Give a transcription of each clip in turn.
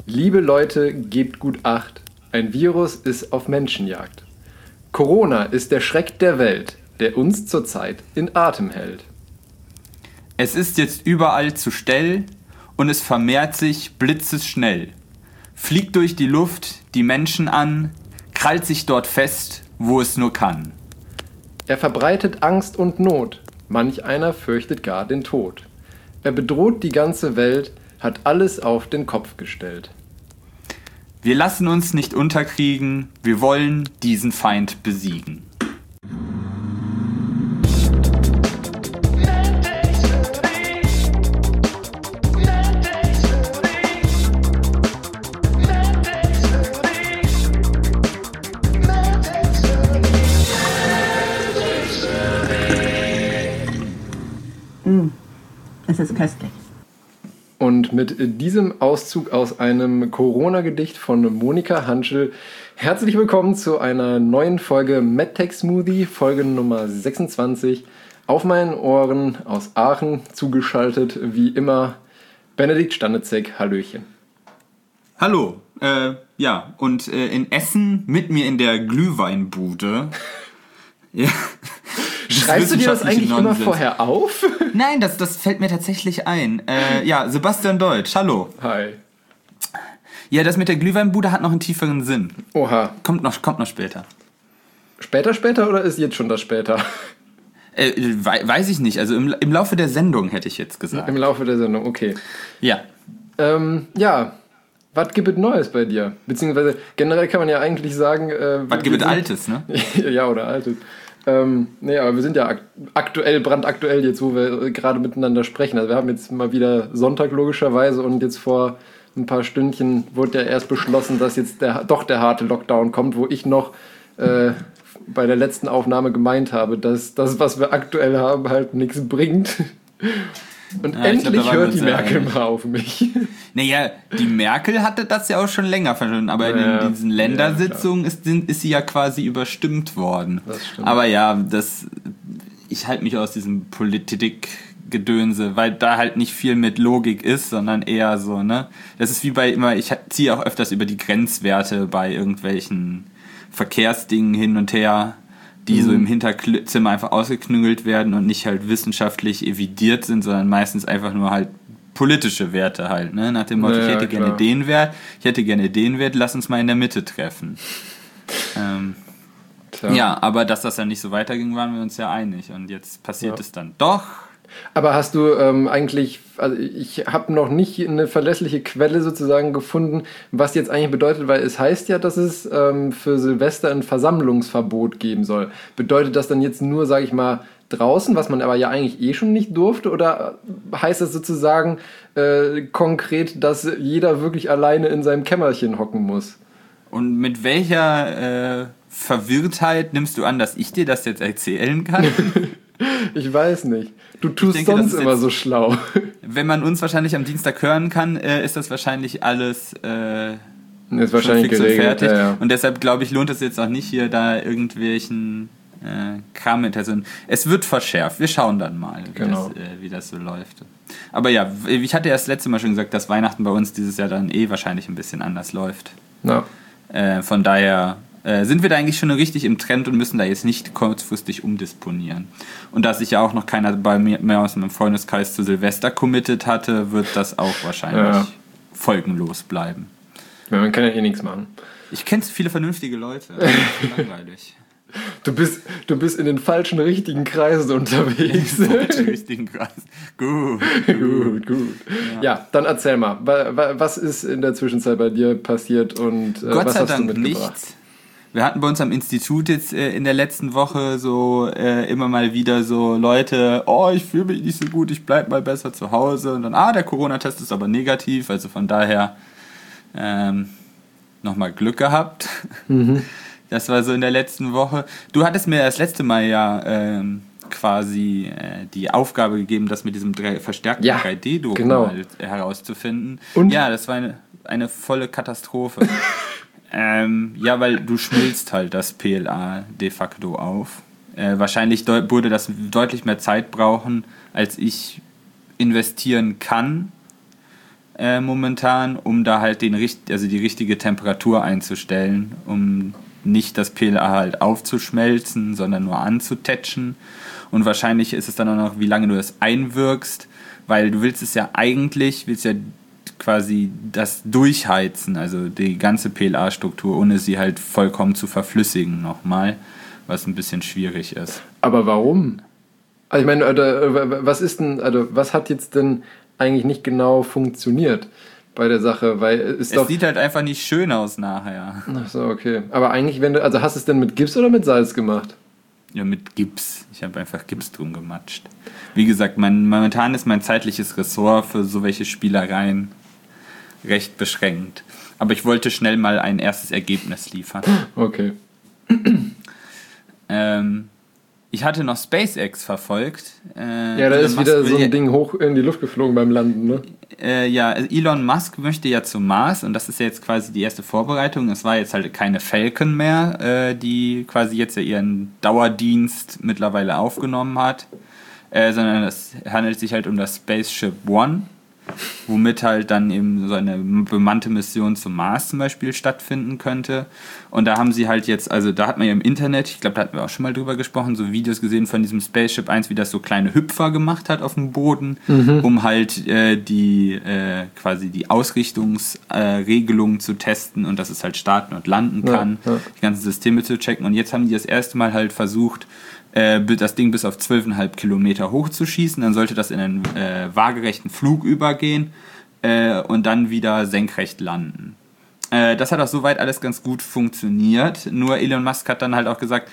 Liebe Leute, gebt gut Acht. Ein Virus ist auf Menschenjagd. Corona ist der Schreck der Welt, der uns zurzeit in Atem hält. Es ist jetzt überall zu Stell und es vermehrt sich blitzesschnell. Fliegt durch die Luft die Menschen an, krallt sich dort fest, wo es nur kann. Er verbreitet Angst und Not, manch einer fürchtet gar den Tod. Er bedroht die ganze Welt, hat alles auf den Kopf gestellt. Wir lassen uns nicht unterkriegen, wir wollen diesen Feind besiegen. Es ist köstlich. Und mit diesem Auszug aus einem Corona-Gedicht von Monika Hanschel herzlich willkommen zu einer neuen Folge MedTech Smoothie, Folge Nummer 26. Auf meinen Ohren aus Aachen zugeschaltet, wie immer, Benedikt Stanetzek. Hallöchen. Hallo, und in Essen mit mir in der Glühweinbude. Ja. Schreibst du dir das eigentlich immer vorher auf? Nein, das fällt mir tatsächlich ein. Sebastian Deutsch, hallo. Hi. Ja, das mit der Glühweinbude hat noch einen tieferen Sinn. Oha. Kommt noch später. Später oder ist jetzt schon das später? Weiß ich nicht, also im Laufe der Sendung hätte ich jetzt gesagt. Im Laufe der Sendung, okay. Ja. Was gibt es Neues bei dir? Beziehungsweise generell kann man ja eigentlich sagen... was gibt es Altes, ne? Ja, oder Altes. Aber wir sind ja brandaktuell jetzt, wo wir gerade miteinander sprechen. Also wir haben jetzt mal wieder Sonntag logischerweise und jetzt vor ein paar Stündchen wurde ja erst beschlossen, dass jetzt der harte Lockdown kommt, wo ich noch bei der letzten Aufnahme gemeint habe, dass das, was wir aktuell haben, halt nichts bringt. Und endlich hört die Merkel mal auf mich. Naja, die Merkel hatte das ja auch schon länger verstanden, aber in diesen Ländersitzungen ist sie ja quasi überstimmt worden. Das stimmt. Aber ja, ich halte mich aus diesem Politikgedönse, weil da halt nicht viel mit Logik ist, sondern eher so, ne? Das ist wie ich ziehe auch öfters über die Grenzwerte bei irgendwelchen Verkehrsdingen hin und her, die so im Hinterzimmer einfach ausgeknüngelt werden und nicht halt wissenschaftlich evidiert sind, sondern meistens einfach nur halt politische Werte halt, ne? Nach dem Motto, ich hätte gerne den Wert, lass uns mal in der Mitte treffen. Ja, aber dass das dann nicht so weiterging, waren wir uns ja einig und jetzt passiert es dann doch. Aber hast du eigentlich, also ich habe noch nicht eine verlässliche Quelle sozusagen gefunden, was jetzt eigentlich bedeutet, weil es heißt ja, dass es für Silvester ein Versammlungsverbot geben soll. Bedeutet das dann jetzt nur, sage ich mal, draußen, was man aber ja eigentlich schon nicht durfte, oder heißt das sozusagen konkret, dass jeder wirklich alleine in seinem Kämmerchen hocken muss? Und mit welcher Verwirrtheit nimmst du an, dass ich dir das jetzt erzählen kann? Ich weiß nicht. Du tust sonst immer so schlau. Wenn man uns wahrscheinlich am Dienstag hören kann, ist das wahrscheinlich alles ist wahrscheinlich fix und fertig. Ja. Und deshalb, glaube ich, lohnt es jetzt auch nicht, hier da irgendwelchen Kram mit. Also, es wird verschärft. Wir schauen dann mal, wie das so läuft. Aber ja, ich hatte ja das letzte Mal schon gesagt, dass Weihnachten bei uns dieses Jahr dann wahrscheinlich ein bisschen anders läuft. Ja. Von daher sind wir da eigentlich schon richtig im Trend und müssen da jetzt nicht kurzfristig umdisponieren. Und da sich ja auch noch keiner bei mir mehr aus meinem Freundeskreis zu Silvester committed hatte, wird das auch wahrscheinlich folgenlos bleiben. Ja, man kann ja nichts machen. Ich kenne viele vernünftige Leute. Langweilig. Du bist in den falschen, richtigen Kreisen unterwegs. In den falschen, richtigen Kreisen. Gut. Ja, dann erzähl mal, was ist in der Zwischenzeit bei dir passiert und Gott was sei hast Dank du mitgebracht? nichts. Wir hatten bei uns am Institut jetzt in der letzten Woche so immer mal wieder so Leute, ich fühle mich nicht so gut, ich bleib mal besser zu Hause. Und dann, der Corona-Test ist aber negativ, also von daher nochmal Glück gehabt. Das war so in der letzten Woche. Du hattest mir das letzte Mal ja quasi die Aufgabe gegeben, das mit diesem verstärkten 3D-Druck mal herauszufinden. Und? Ja, das war eine volle Katastrophe. Weil du schmilzt halt das PLA de facto auf. Wahrscheinlich würde das deutlich mehr Zeit brauchen, als ich investieren kann. momentan, um da halt die richtige Temperatur einzustellen, um nicht das PLA halt aufzuschmelzen, sondern nur anzutätschen. Und wahrscheinlich ist es dann auch noch, wie lange du das einwirkst, weil du willst ja quasi das durchheizen, also die ganze PLA-Struktur, ohne sie halt vollkommen zu verflüssigen nochmal, was ein bisschen schwierig ist. Aber warum? Also ich meine, was hat jetzt denn eigentlich nicht genau funktioniert bei der Sache? Weil es sieht halt einfach nicht schön aus nachher. Ach so, okay. Aber eigentlich, hast du es denn mit Gips oder mit Salz gemacht? Ja, mit Gips. Ich habe einfach Gips drum gematscht. Wie gesagt, momentan ist mein zeitliches Ressort für so welche Spielereien recht beschränkt. Aber ich wollte schnell mal ein erstes Ergebnis liefern. Okay. Ich hatte noch SpaceX verfolgt. Ja, da ist wieder so ein Ding hoch in die Luft geflogen beim Landen, ne? Ja, Elon Musk möchte ja zum Mars und das ist ja jetzt quasi die erste Vorbereitung. Es war jetzt halt keine Falcon mehr, die quasi jetzt ja ihren Dauerdienst mittlerweile aufgenommen hat, sondern es handelt sich halt um das Spaceship One, womit halt dann eben so eine bemannte Mission zum Mars zum Beispiel stattfinden könnte. Und da haben sie halt jetzt, also da hat man ja im Internet, ich glaube, da hatten wir auch schon mal drüber gesprochen, so Videos gesehen von diesem Spaceship 1, wie das so kleine Hüpfer gemacht hat auf dem Boden, um halt quasi die Ausrichtungsregelungen zu testen und dass es halt starten und landen kann, die ganzen Systeme zu checken. Und jetzt haben die das erste Mal halt versucht, das Ding bis auf 12,5 Kilometer hochzuschießen, dann sollte das in einen waagerechten Flug übergehen und dann wieder senkrecht landen. Das hat auch soweit alles ganz gut funktioniert, nur Elon Musk hat dann halt auch gesagt,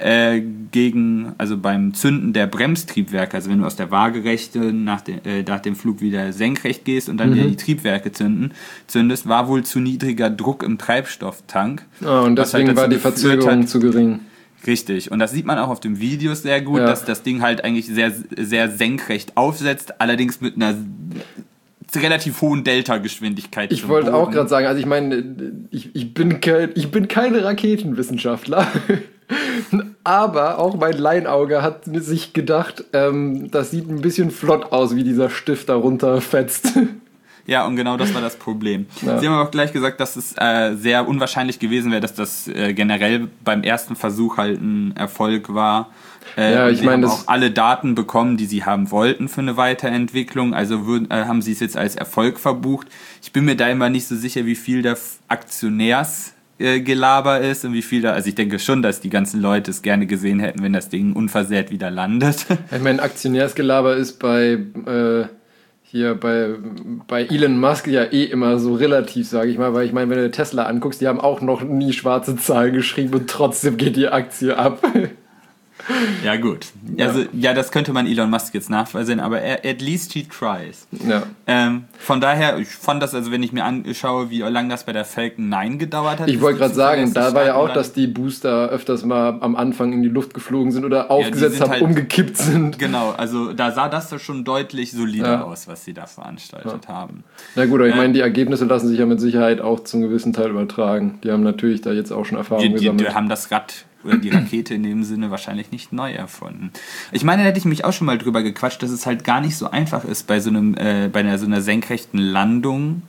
beim Zünden der Bremstriebwerke, also wenn du aus der Waagerechte nach dem Flug wieder senkrecht gehst und dann wieder die Triebwerke zündest, war wohl zu niedriger Druck im Treibstofftank. Und deswegen halt war die Verzögerung zu gering. Richtig, und das sieht man auch auf den Videos sehr gut, dass das Ding halt eigentlich sehr, sehr senkrecht aufsetzt, allerdings mit einer relativ hohen Delta-Geschwindigkeit. Ich wollte auch gerade sagen, also ich meine, ich bin keine Raketenwissenschaftler, aber auch mein Laienauge hat sich gedacht, das sieht ein bisschen flott aus, wie dieser Stift da runterfetzt. Ja, und genau das war das Problem. Ja. Sie haben auch gleich gesagt, dass es sehr unwahrscheinlich gewesen wäre, dass das generell beim ersten Versuch halt ein Erfolg war. Ich meine, haben auch alle Daten bekommen, die sie haben wollten für eine Weiterentwicklung. Also haben sie es jetzt als Erfolg verbucht. Ich bin mir da immer nicht so sicher, wie viel der Aktionärsgelaber ist und wie viel da. Also ich denke schon, dass die ganzen Leute es gerne gesehen hätten, wenn das Ding unversehrt wieder landet. Ich meine, Aktionärsgelaber ist bei Elon Musk ja immer so relativ, sage ich mal, weil ich meine, wenn du Tesla anguckst, die haben auch noch nie schwarze Zahlen geschrieben und trotzdem geht die Aktie ab. Ja, gut. Also, das könnte man Elon Musk jetzt nachvollziehen, aber at least he tries. Ja. Von daher, ich fand das, also wenn ich mir anschaue, wie lange das bei der Falcon 9 gedauert hat. Ich wollte gerade sagen, da war ja auch, dass die Booster öfters mal am Anfang in die Luft geflogen sind oder aufgesetzt haben, halt, umgekippt sind. Genau, also da sah das schon deutlich solider aus, was sie da veranstaltet haben. Na gut, aber ich meine, die Ergebnisse lassen sich ja mit Sicherheit auch zum gewissen Teil übertragen. Die haben natürlich da jetzt auch schon Erfahrung gesammelt. Die haben das Rad oder die Rakete in dem Sinne wahrscheinlich nicht neu erfunden. Ich meine, da hätte ich mich auch schon mal drüber gequatscht, dass es halt gar nicht so einfach ist, bei so einer senkrechten Landung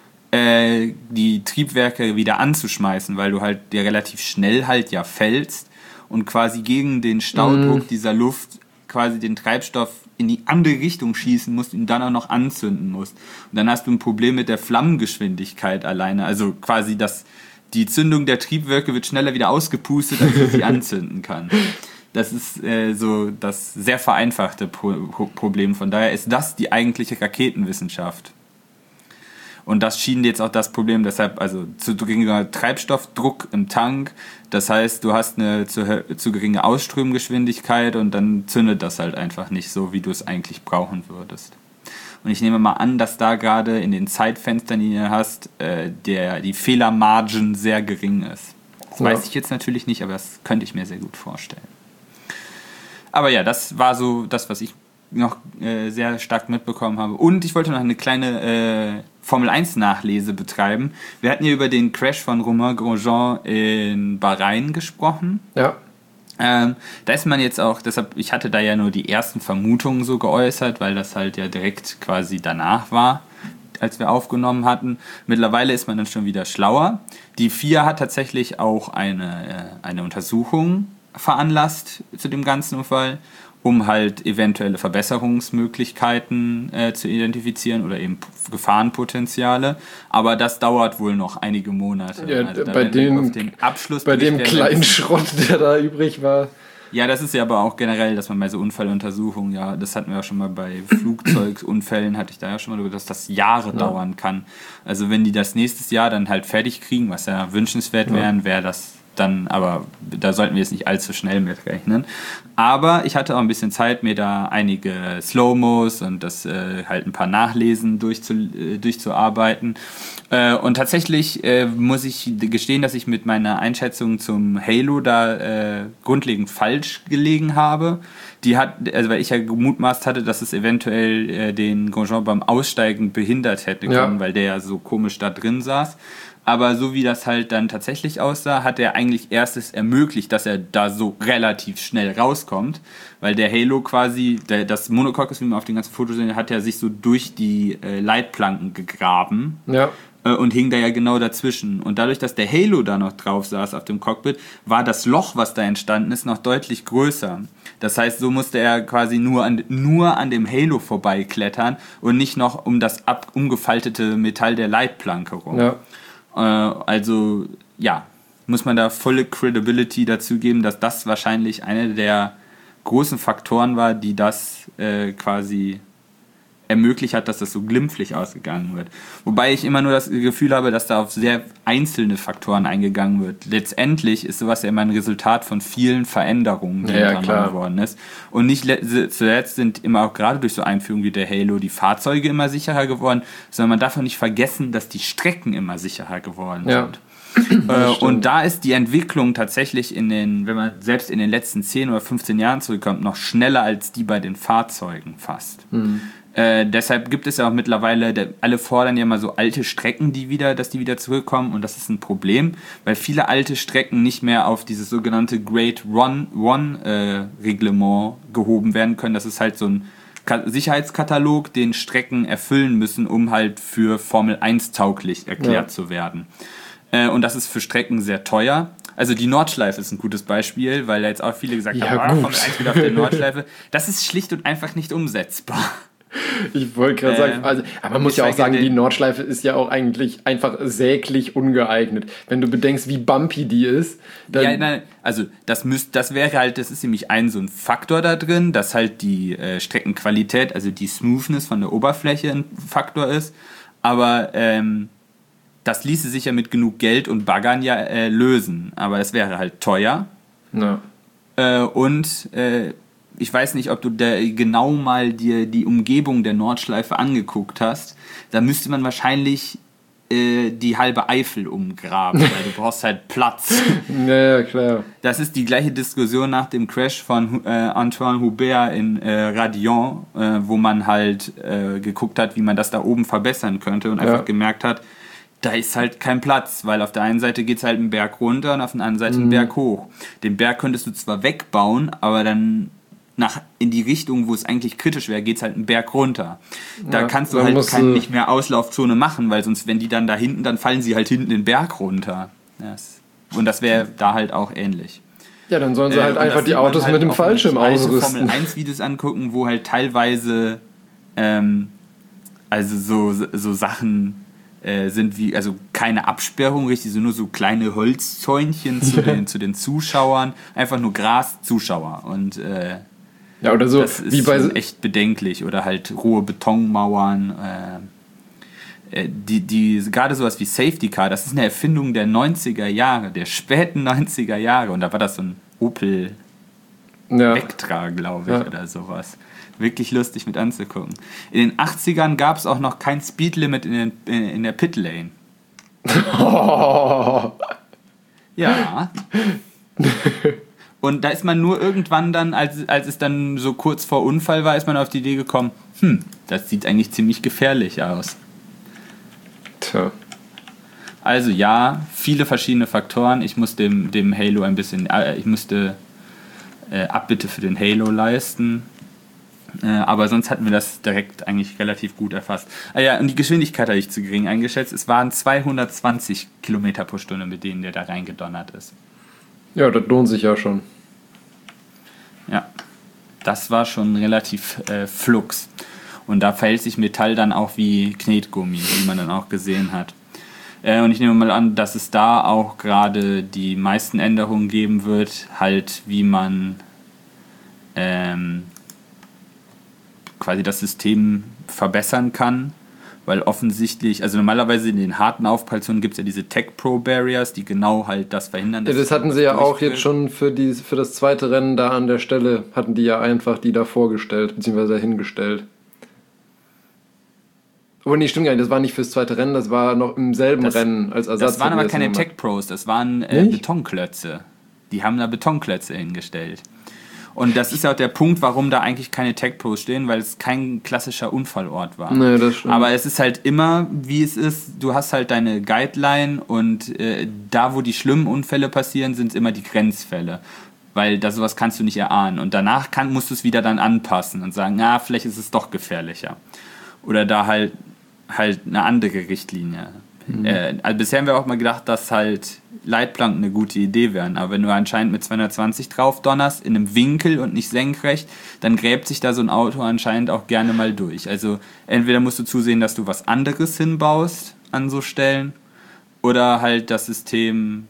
die Triebwerke wieder anzuschmeißen, weil du halt relativ schnell halt ja fällst und quasi gegen den Staudruck dieser Luft quasi den Treibstoff in die andere Richtung schießen musst und dann auch noch anzünden musst. Und dann hast du ein Problem mit der Flammengeschwindigkeit alleine, also quasi die Zündung der Triebwerke wird schneller wieder ausgepustet, als sie anzünden kann. Das ist so das sehr vereinfachte Problem. Von daher ist das die eigentliche Raketenwissenschaft. Und das schien jetzt auch das Problem, deshalb, also zu geringer Treibstoffdruck im Tank, das heißt, du hast eine zu geringe Ausströmgeschwindigkeit und dann zündet das halt einfach nicht so, wie du es eigentlich brauchen würdest. Und ich nehme mal an, dass da gerade in den Zeitfenstern, die du hast, die Fehlermargin sehr gering ist. Das weiß ich jetzt natürlich nicht, aber das könnte ich mir sehr gut vorstellen. Aber ja, das war so das, was ich noch sehr stark mitbekommen habe. Und ich wollte noch eine kleine Formel-1-Nachlese betreiben. Wir hatten ja über den Crash von Romain Grosjean in Bahrain gesprochen. Ja. Da ist man jetzt auch, deshalb, ich hatte da ja nur die ersten Vermutungen so geäußert, weil das halt ja direkt quasi danach war. als wir aufgenommen hatten. Mittlerweile ist man dann schon wieder schlauer. Die FIA hat tatsächlich auch eine Untersuchung veranlasst zu dem ganzen Unfall, um halt eventuelle Verbesserungsmöglichkeiten zu identifizieren oder eben Gefahrenpotenziale. Aber das dauert wohl noch einige Monate. Ja, also bei dem kleinen Schrott, der da übrig war. Ja, das ist ja aber auch generell, dass man bei so Unfalluntersuchungen, ja, das hatten wir ja schon mal bei Flugzeugunfällen, hatte ich da ja schon mal darüber, dass das Jahre dauern kann. Also wenn die das nächstes Jahr dann halt fertig kriegen, was ja wünschenswert wäre das dann, aber da sollten wir jetzt nicht allzu schnell mitrechnen. Aber ich hatte auch ein bisschen Zeit, mir da einige Slow-Mos und das halt ein paar Nachlesen durchzuarbeiten. Und tatsächlich muss ich gestehen, dass ich mit meiner Einschätzung zum Halo da grundlegend falsch gelegen habe. Weil ich ja gemutmaßt hatte, dass es eventuell den Grosjean beim Aussteigen behindert hätte können, weil der ja so komisch da drin saß. Aber so wie das halt dann tatsächlich aussah, hat er eigentlich erst es ermöglicht, dass er da so relativ schnell rauskommt, weil der Halo quasi, das Monocoque, wie man auf den ganzen Fotos sehen, hat ja sich so durch die Leitplanken gegraben und hing da ja genau dazwischen. Und dadurch, dass der Halo da noch drauf saß auf dem Cockpit, war das Loch, was da entstanden ist, noch deutlich größer. Das heißt, so musste er quasi nur an dem Halo vorbeiklettern und nicht noch um das umgefaltete Metall der Leitplanke rum. Ja. Also, ja, muss man da volle Credibility dazu geben, dass das wahrscheinlich einer der großen Faktoren war, die das quasi ermöglicht hat, dass das so glimpflich ausgegangen wird. Wobei ich immer nur das Gefühl habe, dass da auf sehr einzelne Faktoren eingegangen wird. Letztendlich ist sowas ja immer ein Resultat von vielen Veränderungen, die unternommen worden ist. Und nicht zuletzt sind immer auch gerade durch so Einführungen wie der Halo die Fahrzeuge immer sicherer geworden, sondern man darf auch nicht vergessen, dass die Strecken immer sicherer geworden sind. Und da ist die Entwicklung tatsächlich wenn man selbst in den letzten 10 oder 15 Jahren zurückkommt, noch schneller als die bei den Fahrzeugen fast. Deshalb gibt es ja auch mittlerweile, alle fordern ja mal so alte Strecken, dass die wieder zurückkommen, und das ist ein Problem, weil viele alte Strecken nicht mehr auf dieses sogenannte Grade 1 Reglement gehoben werden können. Das ist halt so ein Sicherheitskatalog, den Strecken erfüllen müssen, um halt für Formel 1 tauglich erklärt zu werden. Und das ist für Strecken sehr teuer. Also die Nordschleife ist ein gutes Beispiel, weil da jetzt auch viele gesagt haben, Formel 1 wieder auf der Nordschleife. Das ist schlicht und einfach nicht umsetzbar. Ich wollte gerade sagen, aber man muss ja auch sagen, die Nordschleife ist ja auch eigentlich einfach säglich ungeeignet. Wenn du bedenkst, wie bumpy die ist. Dann das wäre halt, das ist nämlich so ein Faktor da drin, dass halt die Streckenqualität, also die Smoothness von der Oberfläche ein Faktor ist. Aber das ließe sich ja mit genug Geld und Baggern lösen. Aber es wäre halt teuer. Ja. Ich weiß nicht, ob du da genau mal dir die Umgebung der Nordschleife angeguckt hast. Da müsste man wahrscheinlich die halbe Eifel umgraben, weil du brauchst halt Platz. Ja, klar. Das ist die gleiche Diskussion nach dem Crash von Antoine Hubert in Radion, wo man halt geguckt hat, wie man das da oben verbessern könnte und einfach gemerkt hat, da ist halt kein Platz, weil auf der einen Seite geht es halt einen Berg runter und auf der anderen Seite einen Berg hoch. Den Berg könntest du zwar wegbauen, aber dann in die Richtung, wo es eigentlich kritisch wäre, geht es halt einen Berg runter. Da kannst du halt nicht mehr Auslaufzone machen, weil sonst, wenn die dann da hinten, dann fallen sie halt hinten den Berg runter. Und das wäre da halt auch ähnlich. Ja, dann sollen sie halt einfach die Autos halt mit dem Fallschirm ausrüsten. Formel 1 Videos angucken, wo halt teilweise so Sachen sind wie, also keine Absperrung, richtig, so nur so kleine Holzzäunchen zu den Zuschauern, einfach nur Gras, Zuschauer, und oder so das ist wie echt bedenklich, oder halt rohe Betonmauern, die gerade sowas wie Safety Car, das ist eine Erfindung der 90er Jahre, der späten 90er Jahre, und da war das so ein Opel Vectra, glaube ich, oder sowas. Wirklich lustig mit anzugucken. In den 80ern gab es auch noch kein Speedlimit in der Pitlane. Ja. Und da ist man nur irgendwann dann, als es dann so kurz vor Unfall war, ist man auf die Idee gekommen, das sieht eigentlich ziemlich gefährlich aus. Tja. Also ja, viele verschiedene Faktoren. Ich muss dem Halo ich musste Abbitte für den Halo leisten. Aber sonst hatten wir das direkt eigentlich relativ gut erfasst. Ja, und die Geschwindigkeit hatte ich zu gering eingeschätzt. Es waren 220 Kilometer pro Stunde, mit denen der da reingedonnert ist. Ja, das lohnt sich ja schon. Ja, das war schon relativ flugs. Und da verhält sich Metall dann auch wie Knetgummi, wie man dann auch gesehen hat. Und ich nehme mal an, dass es da auch gerade die meisten Änderungen geben wird, halt wie man quasi das System verbessern kann. Weil offensichtlich, also normalerweise in den harten Aufprallzonen gibt es ja diese Tech Pro Barriers, die genau halt das verhindern. Ja, das hatten sie ja auch jetzt schon für das zweite Rennen da an der Stelle, hatten die ja einfach die da vorgestellt, beziehungsweise hingestellt. Oh nee, stimmt gar nicht, das war nicht fürs zweite Rennen, das war noch im selben Rennen als Ersatz. Das waren aber keine Tech Pros, das waren Betonklötze. Die haben da Betonklötze hingestellt. Und das ist ja auch der Punkt, warum da eigentlich keine Tech Pros stehen, weil es kein klassischer Unfallort war. Nee, das stimmt. Aber es ist halt immer, wie es ist, du hast halt deine Guideline und da, wo die schlimmen Unfälle passieren, sind es immer die Grenzfälle. Weil sowas kannst du nicht erahnen. Und danach musst du es wieder dann anpassen und sagen, vielleicht ist es doch gefährlicher. Oder da halt eine andere Richtlinie. Also bisher haben wir auch mal gedacht, dass halt Leitplanken eine gute Idee wären, aber wenn du anscheinend mit 220 drauf donnerst, in einem Winkel und nicht senkrecht, dann gräbt sich da so ein Auto anscheinend auch gerne mal durch. Also entweder musst du zusehen, dass du was anderes hinbaust an so Stellen, oder halt das System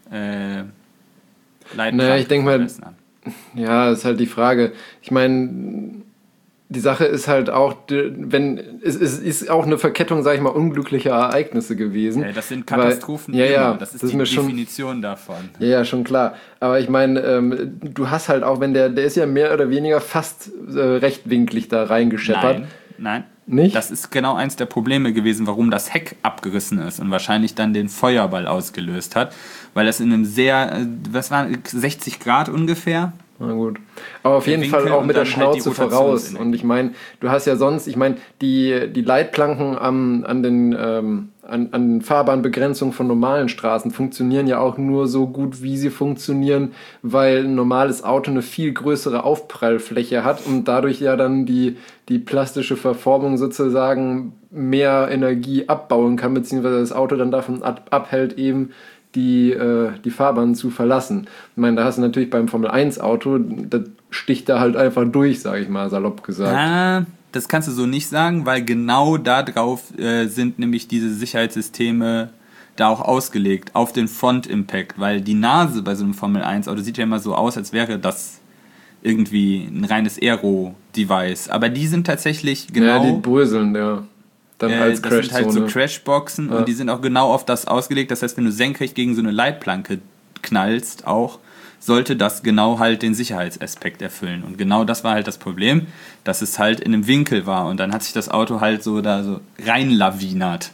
Leitplanken. Naja, ich denke mal, ja, ist halt die Frage. Ich meine, die Sache ist halt auch, es ist auch eine Verkettung, sag ich mal, unglücklicher Ereignisse gewesen. Ja, das sind Katastrophen. Ja, das ist die Definition davon. Ja, schon klar. Aber ich meine, du hast halt auch, wenn der ist ja mehr oder weniger fast rechtwinklig da reingescheppert. Nein. Nicht? Das ist genau eins der Probleme gewesen, warum das Heck abgerissen ist und wahrscheinlich dann den Feuerball ausgelöst hat. Weil das in einem was war 60 Grad ungefähr? Na gut. Aber auf jeden Fall auch mit der Schnauze voraus. Und ich meine, du hast ja sonst, die Leitplanken an den Fahrbahnbegrenzungen von normalen Straßen funktionieren ja auch nur so gut, wie sie funktionieren, weil ein normales Auto eine viel größere Aufprallfläche hat und dadurch ja dann die plastische Verformung sozusagen mehr Energie abbauen kann, beziehungsweise das Auto dann davon abhält, eben die Fahrbahn zu verlassen. Ich meine, da hast du natürlich beim Formel-1-Auto, das sticht da halt einfach durch, sage ich mal, salopp gesagt. Ja, das kannst du so nicht sagen, weil genau da drauf sind nämlich diese Sicherheitssysteme da auch ausgelegt, auf den Front-Impact, weil die Nase bei so einem Formel-1-Auto sieht ja immer so aus, als wäre das irgendwie ein reines Aero-Device. Aber die sind tatsächlich genau... Ja, die bröseln, ja. Dann als das sind halt so Crashboxen und die sind auch genau auf das ausgelegt. Das heißt, wenn du senkrecht gegen so eine Leitplanke knallst auch, sollte das genau halt den Sicherheitsaspekt erfüllen. Und genau das war halt das Problem, dass es halt in einem Winkel war und dann hat sich das Auto halt so da so reinlawinert.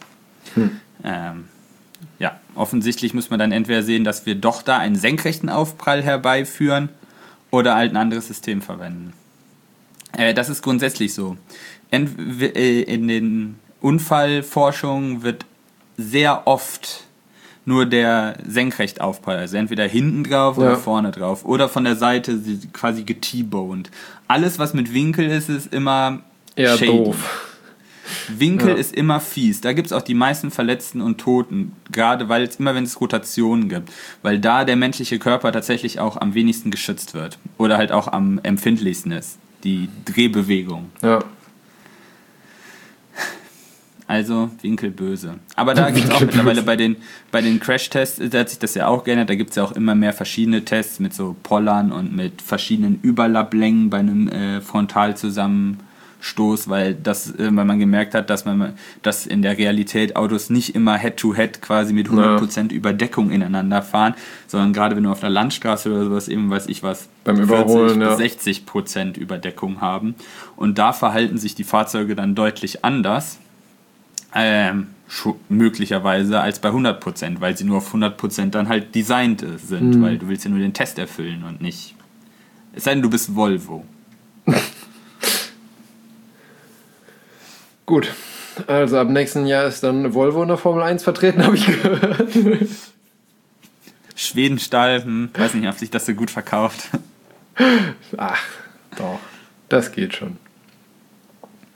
Ja, offensichtlich muss man dann entweder sehen, dass wir doch da einen senkrechten Aufprall herbeiführen oder halt ein anderes System verwenden. Das ist grundsätzlich so. In den Unfallforschung wird sehr oft nur der Senkrechtaufprall, also entweder hinten drauf oder vorne drauf oder von der Seite quasi T-boned. Alles, was mit Winkel ist immer eher shady. Doof. Winkel ist immer fies. Da gibt es auch die meisten Verletzten und Toten, gerade weil wenn es Rotationen gibt, weil da der menschliche Körper tatsächlich auch am wenigsten geschützt wird oder halt auch am empfindlichsten ist, die Drehbewegung. Ja. Also Winkel böse. Aber da gibt es auch mittlerweile bei den Crash-Tests, da hat sich das ja auch geändert, da gibt es ja auch immer mehr verschiedene Tests mit so Pollern und mit verschiedenen Überlapplängen bei einem Frontalzusammenstoß, weil man gemerkt hat, dass in der Realität Autos nicht immer Head-to-Head quasi mit 100% Überdeckung ineinander fahren, sondern gerade wenn du auf einer Landstraße oder sowas eben, weiß ich was, beim Überholen, 60% Überdeckung haben. Und da verhalten sich die Fahrzeuge dann deutlich anders. Möglicherweise als bei 100%, weil sie nur auf 100% dann halt designt sind, weil du willst ja nur den Test erfüllen und nicht... Es sei denn, du bist Volvo. Gut, also ab nächsten Jahr ist dann Volvo in der Formel 1 vertreten, habe ich gehört. Schwedenstahl, weiß nicht, ob sich das so gut verkauft. Ach, doch, das geht schon.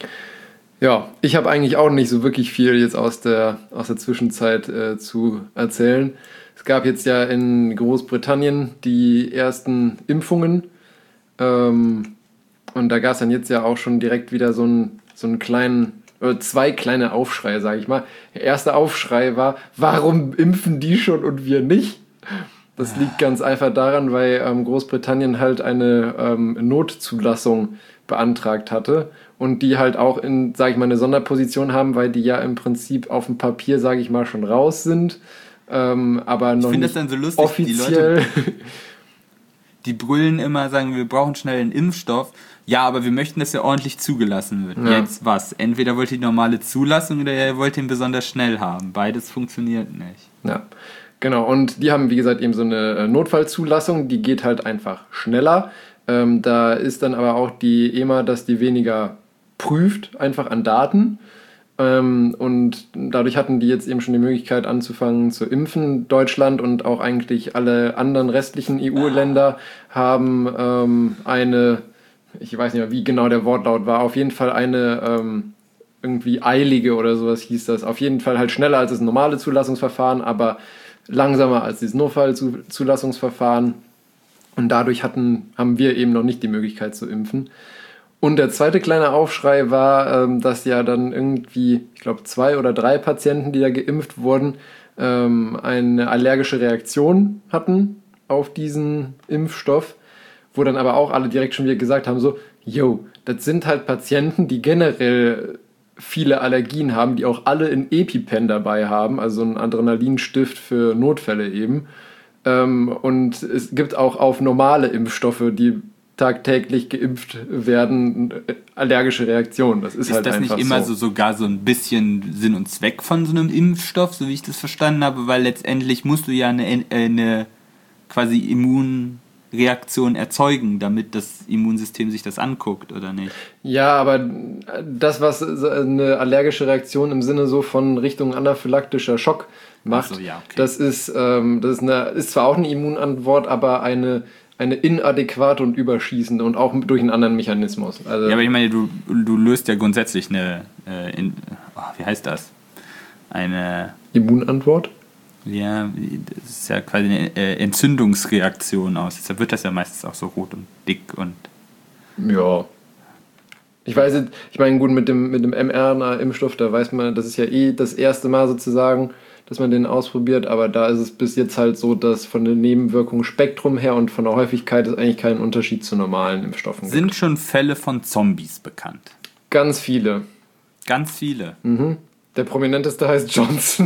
Ja, ich habe eigentlich auch nicht so wirklich viel jetzt aus der Zwischenzeit zu erzählen. Es gab jetzt ja in Großbritannien die ersten Impfungen. Und da gab es dann jetzt ja auch schon direkt wieder so einen kleinen, oder 2 kleine Aufschreie, sage ich mal. Der erste Aufschrei war, warum impfen die schon und wir nicht? Das liegt ganz einfach daran, weil Großbritannien halt eine Notzulassung beantragt hatte und die halt auch in, sage ich mal, eine Sonderposition haben, weil die ja im Prinzip auf dem Papier, sage ich mal, schon raus sind, aber noch nicht das dann so lustig, offiziell. Die Leute, die brüllen immer, sagen, wir brauchen schnell einen Impfstoff. Ja, aber wir möchten, dass er ordentlich zugelassen wird. Ja. Jetzt was? Entweder wollt ihr die normale Zulassung oder ihr wollt ihn besonders schnell haben. Beides funktioniert nicht. Ja, genau. Und die haben, wie gesagt, eben so eine Notfallzulassung, die geht halt einfach schneller. Da ist dann aber auch die EMA, dass die weniger prüft, einfach an Daten. Und dadurch hatten die jetzt eben schon die Möglichkeit anzufangen zu impfen. Deutschland und auch eigentlich alle anderen restlichen EU-Länder haben ich weiß nicht mehr, wie genau der Wortlaut war, auf jeden Fall eine irgendwie eilige oder sowas hieß das. Auf jeden Fall halt schneller als das normale Zulassungsverfahren, aber langsamer als dieses Notfallzulassungsverfahren. Und dadurch haben wir eben noch nicht die Möglichkeit zu impfen. Und der zweite kleine Aufschrei war, dass ja dann irgendwie, ich glaube 2 oder 3 Patienten, die da geimpft wurden, eine allergische Reaktion hatten auf diesen Impfstoff, wo dann aber auch alle direkt schon wieder gesagt haben, so, yo, das sind halt Patienten, die generell viele Allergien haben, die auch alle ein EpiPen dabei haben, also einen Adrenalinstift für Notfälle eben. Und es gibt auch auf normale Impfstoffe, die tagtäglich geimpft werden, allergische Reaktionen. Das ist halt das einfach so. Ist das nicht immer sogar so ein bisschen Sinn und Zweck von so einem Impfstoff, so wie ich das verstanden habe, weil letztendlich musst du ja eine quasi Immunreaktion erzeugen, damit das Immunsystem sich das anguckt, oder nicht? Ja, aber das, was eine allergische Reaktion im Sinne so von Richtung anaphylaktischer Schock macht, okay. Das ist zwar auch eine Immunantwort, aber eine inadäquate und überschießende und auch durch einen anderen Mechanismus. Also ja, aber ich meine, du löst ja grundsätzlich wie heißt das? Eine Immunantwort? Ja, das ist ja quasi eine Entzündungsreaktion aus. Deshalb wird das ja meistens auch so rot und dick und... Ja. Ich weiß nicht, ich meine, gut, mit dem mRNA-Impfstoff, da weiß man, das ist ja das erste Mal sozusagen, dass man den ausprobiert, aber da ist es bis jetzt halt so, dass von der Nebenwirkungsspektrum her und von der Häufigkeit es eigentlich keinen Unterschied zu normalen Impfstoffen gibt. Sind schon Fälle von Zombies bekannt? Ganz viele. Ganz viele? Mhm. Der prominenteste heißt Johnson.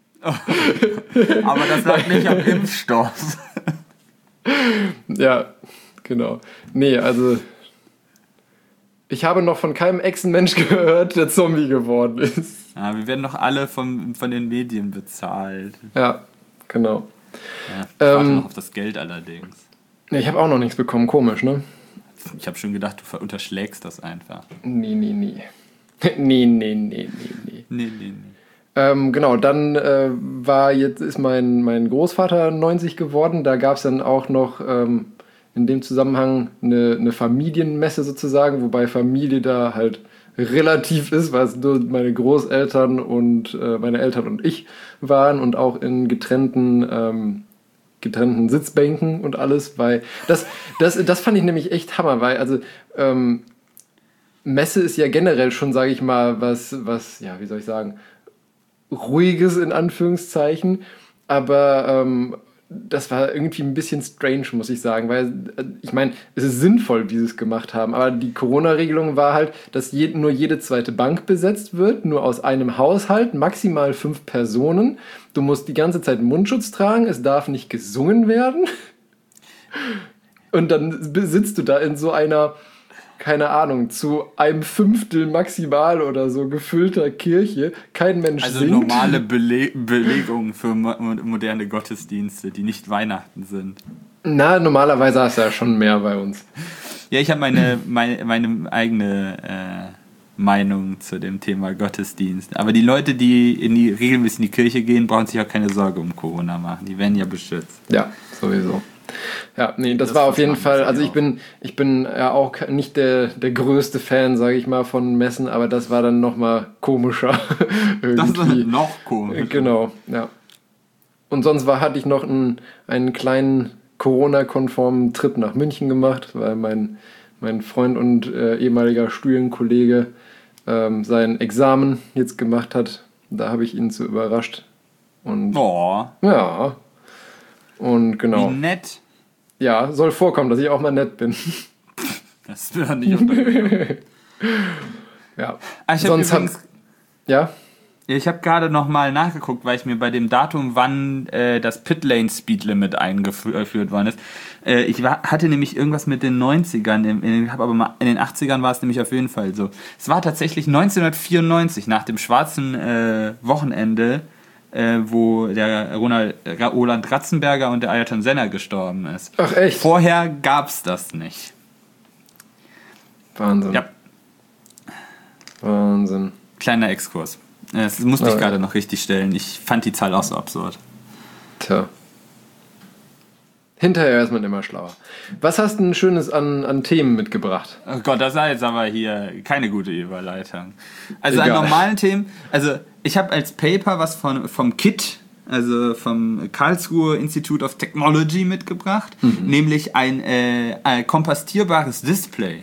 Aber das lag nicht am Impfstoff. Ja, genau. Nee, also ich habe noch von keinem Echsenmensch gehört, der Zombie geworden ist. Ja, wir werden doch alle von den Medien bezahlt. Ja, genau. Ja, ich warte noch auf das Geld allerdings. Nee, ich habe auch noch nichts bekommen, komisch, ne? Ich habe schon gedacht, du unterschlägst das einfach. Nee. Nee. Genau, dann ist mein Großvater 90 geworden. Da gab es dann auch noch in dem Zusammenhang eine Familienmesse sozusagen, wobei Familie da halt relativ ist, weil es nur meine Großeltern und meine Eltern und ich waren und auch in getrennten Sitzbänken und alles, weil das fand ich nämlich echt Hammer, weil also Messe ist ja generell schon, sage ich mal, was, ja, wie soll ich sagen, Ruhiges in Anführungszeichen, aber das war irgendwie ein bisschen strange, muss ich sagen, weil ich meine, es ist sinnvoll, wie sie es gemacht haben, aber die Corona-Regelung war halt, dass nur jede zweite Bank besetzt wird, nur aus einem Haushalt, maximal 5 Personen. Du musst die ganze Zeit Mundschutz tragen, es darf nicht gesungen werden. Und dann sitzt du da in so einer, keine Ahnung, zu 1/5 maximal oder so gefüllter Kirche. Kein Mensch singt. Also normale Belegungen für moderne Gottesdienste, die nicht Weihnachten sind. Na, normalerweise hast du ja schon mehr bei uns. Ja, ich habe meine eigene Meinung zu dem Thema Gottesdienst. Aber die Leute, die regelmäßig in die Kirche gehen, brauchen sich auch keine Sorge um Corona machen. Die werden ja beschützt. Ja, sowieso. Ja, nee, das war auf jeden Fall, also ich bin ja auch nicht der größte Fan, sage ich mal, von Messen, aber das war dann nochmal komischer. Das war noch komischer. Genau, ja. Und sonst hatte ich noch einen kleinen Corona-konformen Trip nach München gemacht, weil mein Freund und ehemaliger Studienkollege sein Examen jetzt gemacht hat. Da habe ich ihn so überrascht. Und ja. Und genau. Wie nett. Ja, soll vorkommen, dass ich auch mal nett bin. Das wird nicht untergegangen. Ja. Ich habe gerade nochmal nachgeguckt, weil ich mir bei dem Datum, wann das Pitlane Speed Limit eingeführt worden ist. Ich hatte nämlich irgendwas mit den 90ern, aber mal in den 80ern war es nämlich auf jeden Fall so. Es war tatsächlich 1994, nach dem schwarzen Wochenende, wo der Roland Ratzenberger und der Ayrton Senna gestorben ist. Ach echt? Vorher gab's das nicht. Wahnsinn. Ja. Wahnsinn. Kleiner Exkurs. Das musste ich gerade noch richtig stellen. Ich fand die Zahl auch so absurd. Tja. Hinterher ist man immer schlauer. Was hast du denn Schönes an Themen mitgebracht? Oh Gott, das war jetzt aber hier keine gute Überleitung. Also Egal. an normalen Themen, also ich habe als Paper was vom KIT, also vom Karlsruhe Institute of Technology mitgebracht, nämlich ein kompostierbares Display.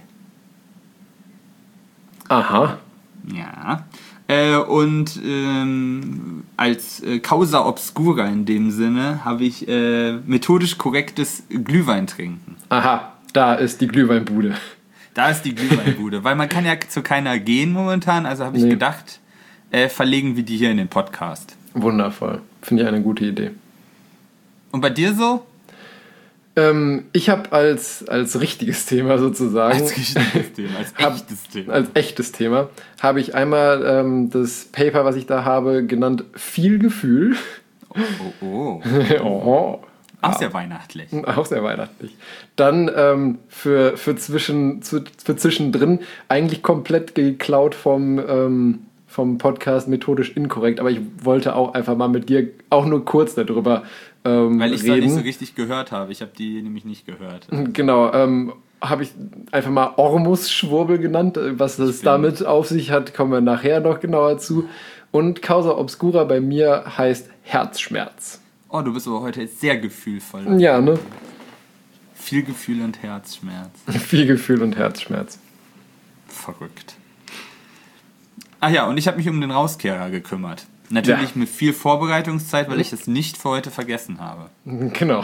Aha. Ja. Und als Causa Obscura in dem Sinne habe ich methodisch korrektes Glühwein trinken. Aha, da ist die Glühweinbude. Da ist die Glühweinbude, weil man kann ja zu keiner gehen momentan, also habe ich gedacht, verlegen wir die hier in den Podcast. Wundervoll, finde ich eine gute Idee. Und bei dir so? Ich habe als richtiges Thema sozusagen, Als richtiges Thema, als echtes Thema. Als echtes Thema, habe ich einmal das Paper, was ich da habe, genannt Viel Gefühl. Oh. Oh. Auch sehr weihnachtlich. Auch sehr weihnachtlich. Dann für zwischendrin eigentlich komplett geklaut vom Podcast Methodisch Inkorrekt, aber ich wollte auch einfach mal mit dir auch nur kurz darüber weil ich es reden. nicht so richtig gehört habe. Ich habe die nämlich nicht gehört. Genau, habe ich einfach mal Ormus-Schwurbel genannt. Was das damit auf sich hat, kommen wir nachher noch genauer zu. Und Causa Obscura bei mir heißt Herzschmerz. Oh, du bist aber heute sehr gefühlvoll. Ja, ne? Viel Gefühl und Herzschmerz. Viel Gefühl und Herzschmerz. Verrückt. Ach ja, und ich habe mich um den Rauskehrer gekümmert. Natürlich mit viel Vorbereitungszeit, weil ich das nicht für heute vergessen habe. Genau.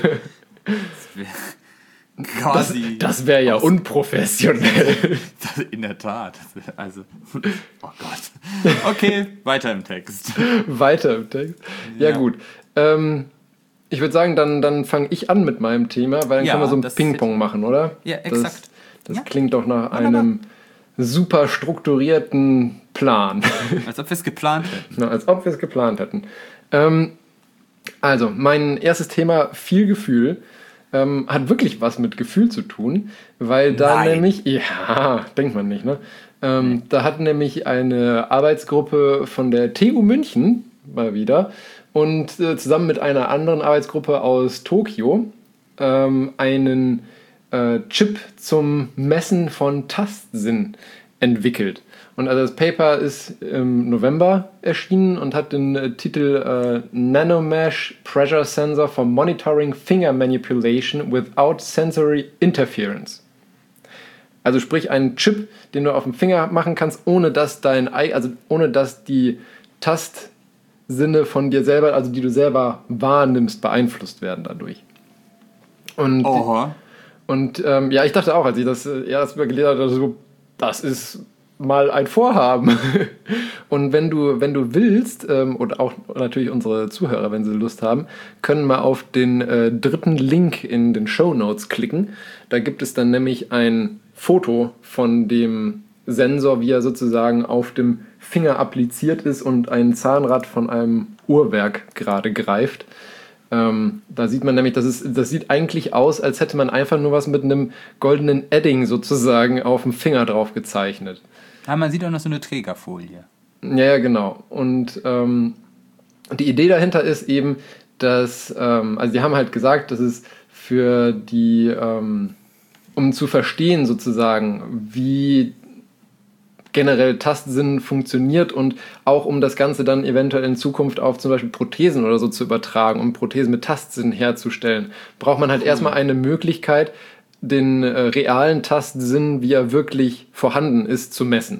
Das wäre ja unprofessionell. In der Tat. Also, oh Gott. Okay, weiter im Text. Ja, gut. Ich würde sagen, dann fange ich an mit meinem Thema, weil dann können wir so ein Ping-Pong machen, oder? Ja, exakt. Das klingt doch nach einem super strukturierten Plan. Als ob wir es geplant hätten. Genau, als ob wir es geplant hätten. Also, mein erstes Thema, viel Gefühl, hat wirklich was mit Gefühl zu tun, weil da nämlich, ja, denkt man nicht, ne? Da hat nämlich eine Arbeitsgruppe von der TU München mal wieder und zusammen mit einer anderen Arbeitsgruppe aus Tokio einen Chip zum Messen von Tastsinn entwickelt. Und also das Paper ist im November erschienen und hat den Titel Nanomesh Pressure Sensor for Monitoring Finger Manipulation Without Sensory Interference. Also sprich einen Chip, den du auf dem Finger machen kannst, ohne dass die Tastsinne von dir selber, also die du selber wahrnimmst, beeinflusst werden dadurch. Und ich dachte auch, als ich das erst mal gelesen habe, so, das ist mal ein Vorhaben. Und wenn du willst, und auch natürlich unsere Zuhörer, wenn sie Lust haben, können mal auf den dritten Link in den Shownotes klicken. Da gibt es dann nämlich ein Foto von dem Sensor, wie er sozusagen auf dem Finger appliziert ist und ein Zahnrad von einem Uhrwerk gerade greift. Da sieht man nämlich, das sieht eigentlich aus, als hätte man einfach nur was mit einem goldenen Edding sozusagen auf dem Finger drauf gezeichnet. Ja, man sieht auch noch so eine Trägerfolie. Ja, genau. Und die Idee dahinter ist eben, dass, also die haben halt gesagt, dass es für die, um zu verstehen sozusagen, wie generell Tastsinn funktioniert und auch um das Ganze dann eventuell in Zukunft auf zum Beispiel Prothesen oder so zu übertragen, um Prothesen mit Tastsinn herzustellen, braucht man halt erstmal eine Möglichkeit, den realen Tastsinn, wie er wirklich vorhanden ist, zu messen.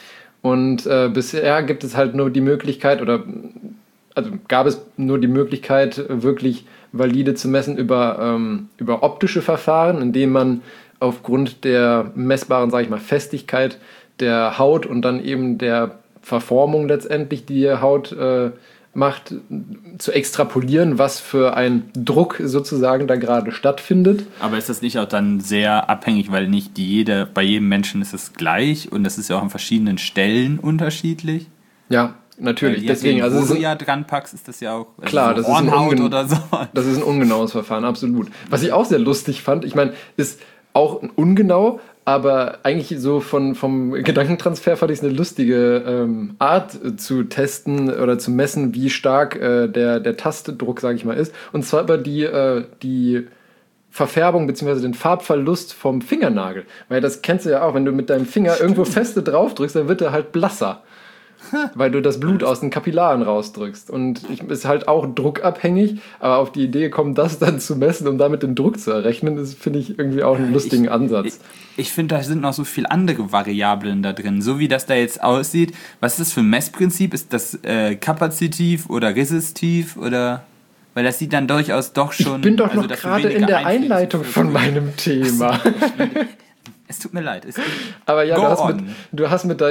Und bisher gibt es halt nur die Möglichkeit, also gab es nur die Möglichkeit, wirklich valide zu messen über optische Verfahren, indem man aufgrund der messbaren, sage ich mal, Festigkeit der Haut und dann eben der Verformung letztendlich, die Haut macht, zu extrapolieren, was für ein Druck sozusagen da gerade stattfindet. Aber ist das nicht auch dann sehr abhängig, weil nicht bei jedem Menschen ist es gleich und das ist ja auch an verschiedenen Stellen unterschiedlich? Ja, natürlich. Deswegen, also wo du ja dran packst, ist das ja auch klar, das Hornhaut oder so. Das ist ein ungenaues Verfahren, absolut. Was ich auch sehr lustig fand, ich meine, ist auch ungenau, aber eigentlich so vom Gedankentransfer fand ich es eine lustige Art zu testen oder zu messen, wie stark der Tastdruck, sage ich mal, ist. Und zwar über die Verfärbung bzw. den Farbverlust vom Fingernagel. Weil das kennst du ja auch, wenn du mit deinem Finger irgendwo feste drauf drückst, dann wird er halt blasser. Weil du das Blut aus den Kapillaren rausdrückst. Und ist halt auch druckabhängig, aber auf die Idee kommen, das dann zu messen, um damit den Druck zu errechnen, das finde ich irgendwie auch einen lustigen Ansatz. Ich finde, da sind noch so viele andere Variablen da drin. So wie das da jetzt aussieht, was ist das für ein Messprinzip? Ist das kapazitiv oder resistiv oder... Weil das sieht dann durchaus doch schon... Ich bin doch noch gerade in der Einleitung von meinem Thema. Es tut mir leid. Aber ja, du hast mit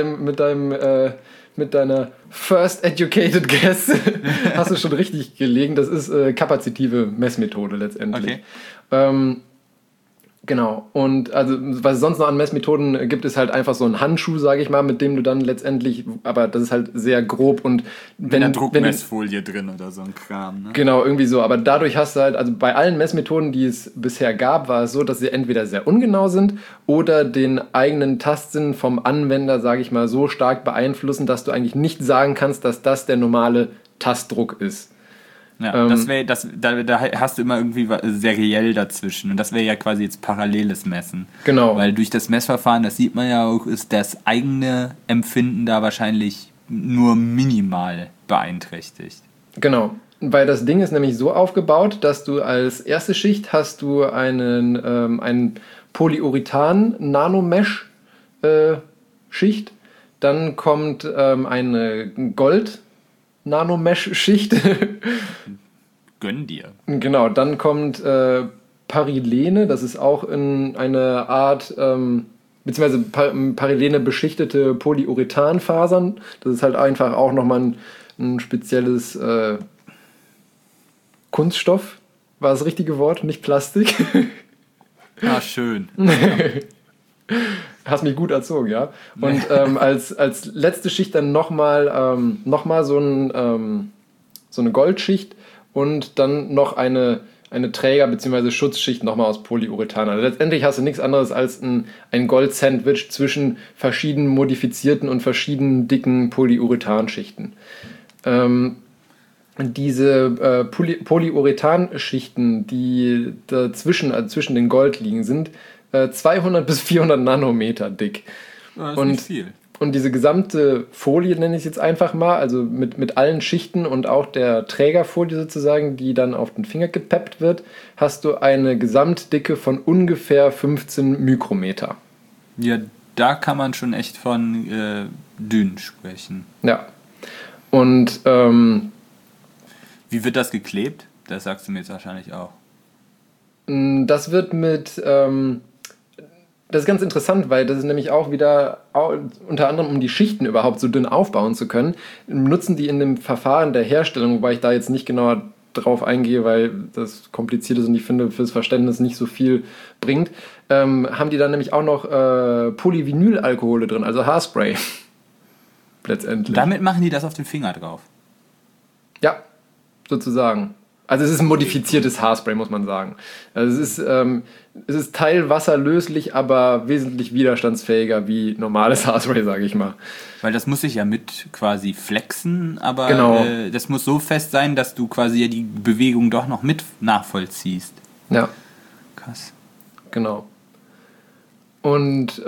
deiner First Educated Guess hast du schon richtig gelegen. Das ist kapazitive Messmethode letztendlich. Okay. Genau. Und also was es sonst noch an Messmethoden gibt, ist halt einfach so ein Handschuh, sage ich mal, mit dem du dann letztendlich, aber das ist halt sehr grob und wenn eine Druckmessfolie drin oder so ein Kram. Ne? Genau, irgendwie so. Aber dadurch hast du halt, also bei allen Messmethoden, die es bisher gab, war es so, dass sie entweder sehr ungenau sind oder den eigenen Tastsinn vom Anwender, sage ich mal, so stark beeinflussen, dass du eigentlich nicht sagen kannst, dass das der normale Tastdruck ist. Ja, da hast du immer irgendwie seriell dazwischen. Und das wäre ja quasi jetzt paralleles Messen. Genau. Weil durch das Messverfahren, das sieht man ja auch, ist das eigene Empfinden da wahrscheinlich nur minimal beeinträchtigt. Genau. Weil das Ding ist nämlich so aufgebaut, dass du als erste Schicht hast du einen Polyurethan-Nanomesh-Schicht. Dann kommt eine Gold-Nanomesh-Schicht. Gönn dir. Genau, dann kommt Parilene, das ist auch in eine Art, beziehungsweise Parilene beschichtete Polyurethanfasern. Das ist halt einfach auch nochmal ein spezielles Kunststoff, war das richtige Wort, nicht Plastik. Ah, schön. Hast mich gut erzogen, ja. Und als letzte Schicht dann nochmal so eine Goldschicht und dann noch eine Träger- bzw. Schutzschicht nochmal aus Polyurethan. Also letztendlich hast du nichts anderes als ein Gold-Sandwich zwischen verschiedenen modifizierten und verschiedenen dicken Polyurethanschichten. Diese Polyurethanschichten, die zwischen den Gold liegen, sind 200 bis 400 Nanometer dick. Das ist nicht viel. Und diese gesamte Folie, nenne ich es jetzt einfach mal, also mit allen Schichten und auch der Trägerfolie sozusagen, die dann auf den Finger gepeppt wird, hast du eine Gesamtdicke von ungefähr 15 Mikrometer. Ja, da kann man schon echt von dünn sprechen. Ja. Und wie wird das geklebt? Das sagst du mir jetzt wahrscheinlich auch. Das wird das ist ganz interessant, weil das ist nämlich auch wieder, unter anderem um die Schichten überhaupt so dünn aufbauen zu können, nutzen die in dem Verfahren der Herstellung, wobei ich da jetzt nicht genauer drauf eingehe, weil das kompliziert ist und ich finde, fürs Verständnis nicht so viel bringt, haben die dann nämlich auch noch Polyvinylalkohole drin, also Haarspray. Letztendlich. Damit machen die das auf den Finger drauf? Ja, sozusagen. Also es ist ein modifiziertes Haarspray, muss man sagen. Also es ist teilwasserlöslich, aber wesentlich widerstandsfähiger wie normales Haarspray, sage ich mal. Weil das muss sich ja mit quasi flexen, aber genau. Das muss so fest sein, dass du quasi ja die Bewegung doch noch mit nachvollziehst. Ja. Krass. Genau. Und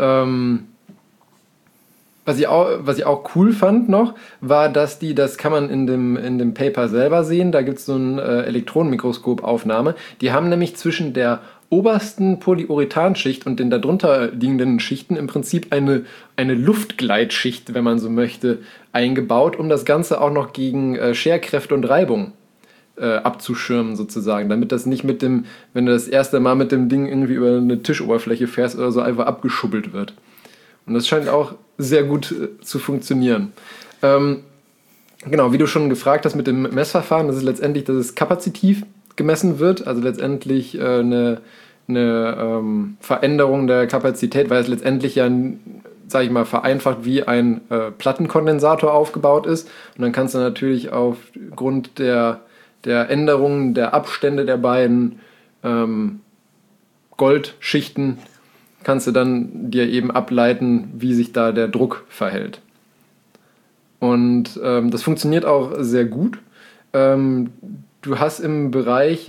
was ich auch cool fand noch, war, dass das kann man in dem Paper selber sehen, da gibt es so eine Elektronenmikroskopaufnahme. Die haben nämlich zwischen der obersten Polyurethanschicht und den darunter liegenden Schichten im Prinzip eine Luftgleitschicht, wenn man so möchte, eingebaut, um das Ganze auch noch gegen Scherkräfte und Reibung abzuschirmen sozusagen, damit das nicht wenn du das erste Mal mit dem Ding irgendwie über eine Tischoberfläche fährst oder so, einfach abgeschubbelt wird. Und das scheint auch sehr gut zu funktionieren. Genau, wie du schon gefragt hast mit dem Messverfahren, das ist letztendlich, dass es kapazitiv gemessen wird, also letztendlich eine Veränderung der Kapazität, weil es letztendlich ja, sage ich mal, vereinfacht wie ein Plattenkondensator aufgebaut ist. Und dann kannst du natürlich aufgrund der Änderungen der Abstände der beiden Goldschichten kannst du dann dir eben ableiten, wie sich da der Druck verhält. Und das funktioniert auch sehr gut. Du hast im Bereich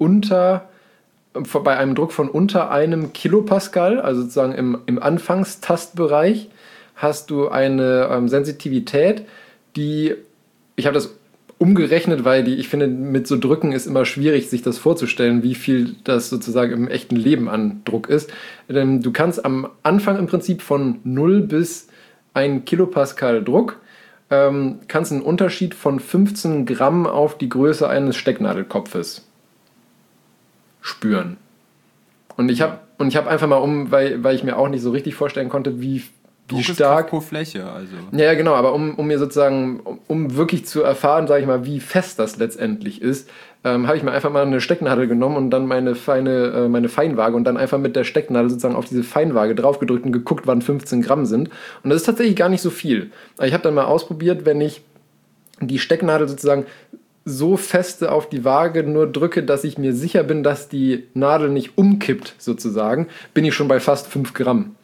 bei einem Druck von unter einem Kilopascal, also sozusagen im Anfangstastbereich, hast du eine Sensitivität, ich habe das umgerechnet, weil ich finde, mit so Drücken ist immer schwierig, sich das vorzustellen, wie viel das sozusagen im echten Leben an Druck ist. Du kannst am Anfang im Prinzip von 0 bis 1 Kilopascal Druck, kannst einen Unterschied von 15 Gramm auf die Größe eines Stecknadelkopfes spüren. Und ich habe einfach mal weil ich mir auch nicht so richtig vorstellen konnte, wie stark pro Fläche, also. Ja, genau, aber um mir sozusagen, um wirklich zu erfahren, sage ich mal, wie fest das letztendlich ist, habe ich mir einfach mal eine Stecknadel genommen und dann meine Feinwaage und dann einfach mit der Stecknadel sozusagen auf diese Feinwaage draufgedrückt und geguckt, wann 15 Gramm sind. Und das ist tatsächlich gar nicht so viel. Ich habe dann mal ausprobiert, wenn ich die Stecknadel sozusagen so feste auf die Waage nur drücke, dass ich mir sicher bin, dass die Nadel nicht umkippt sozusagen, bin ich schon bei fast 5 Gramm.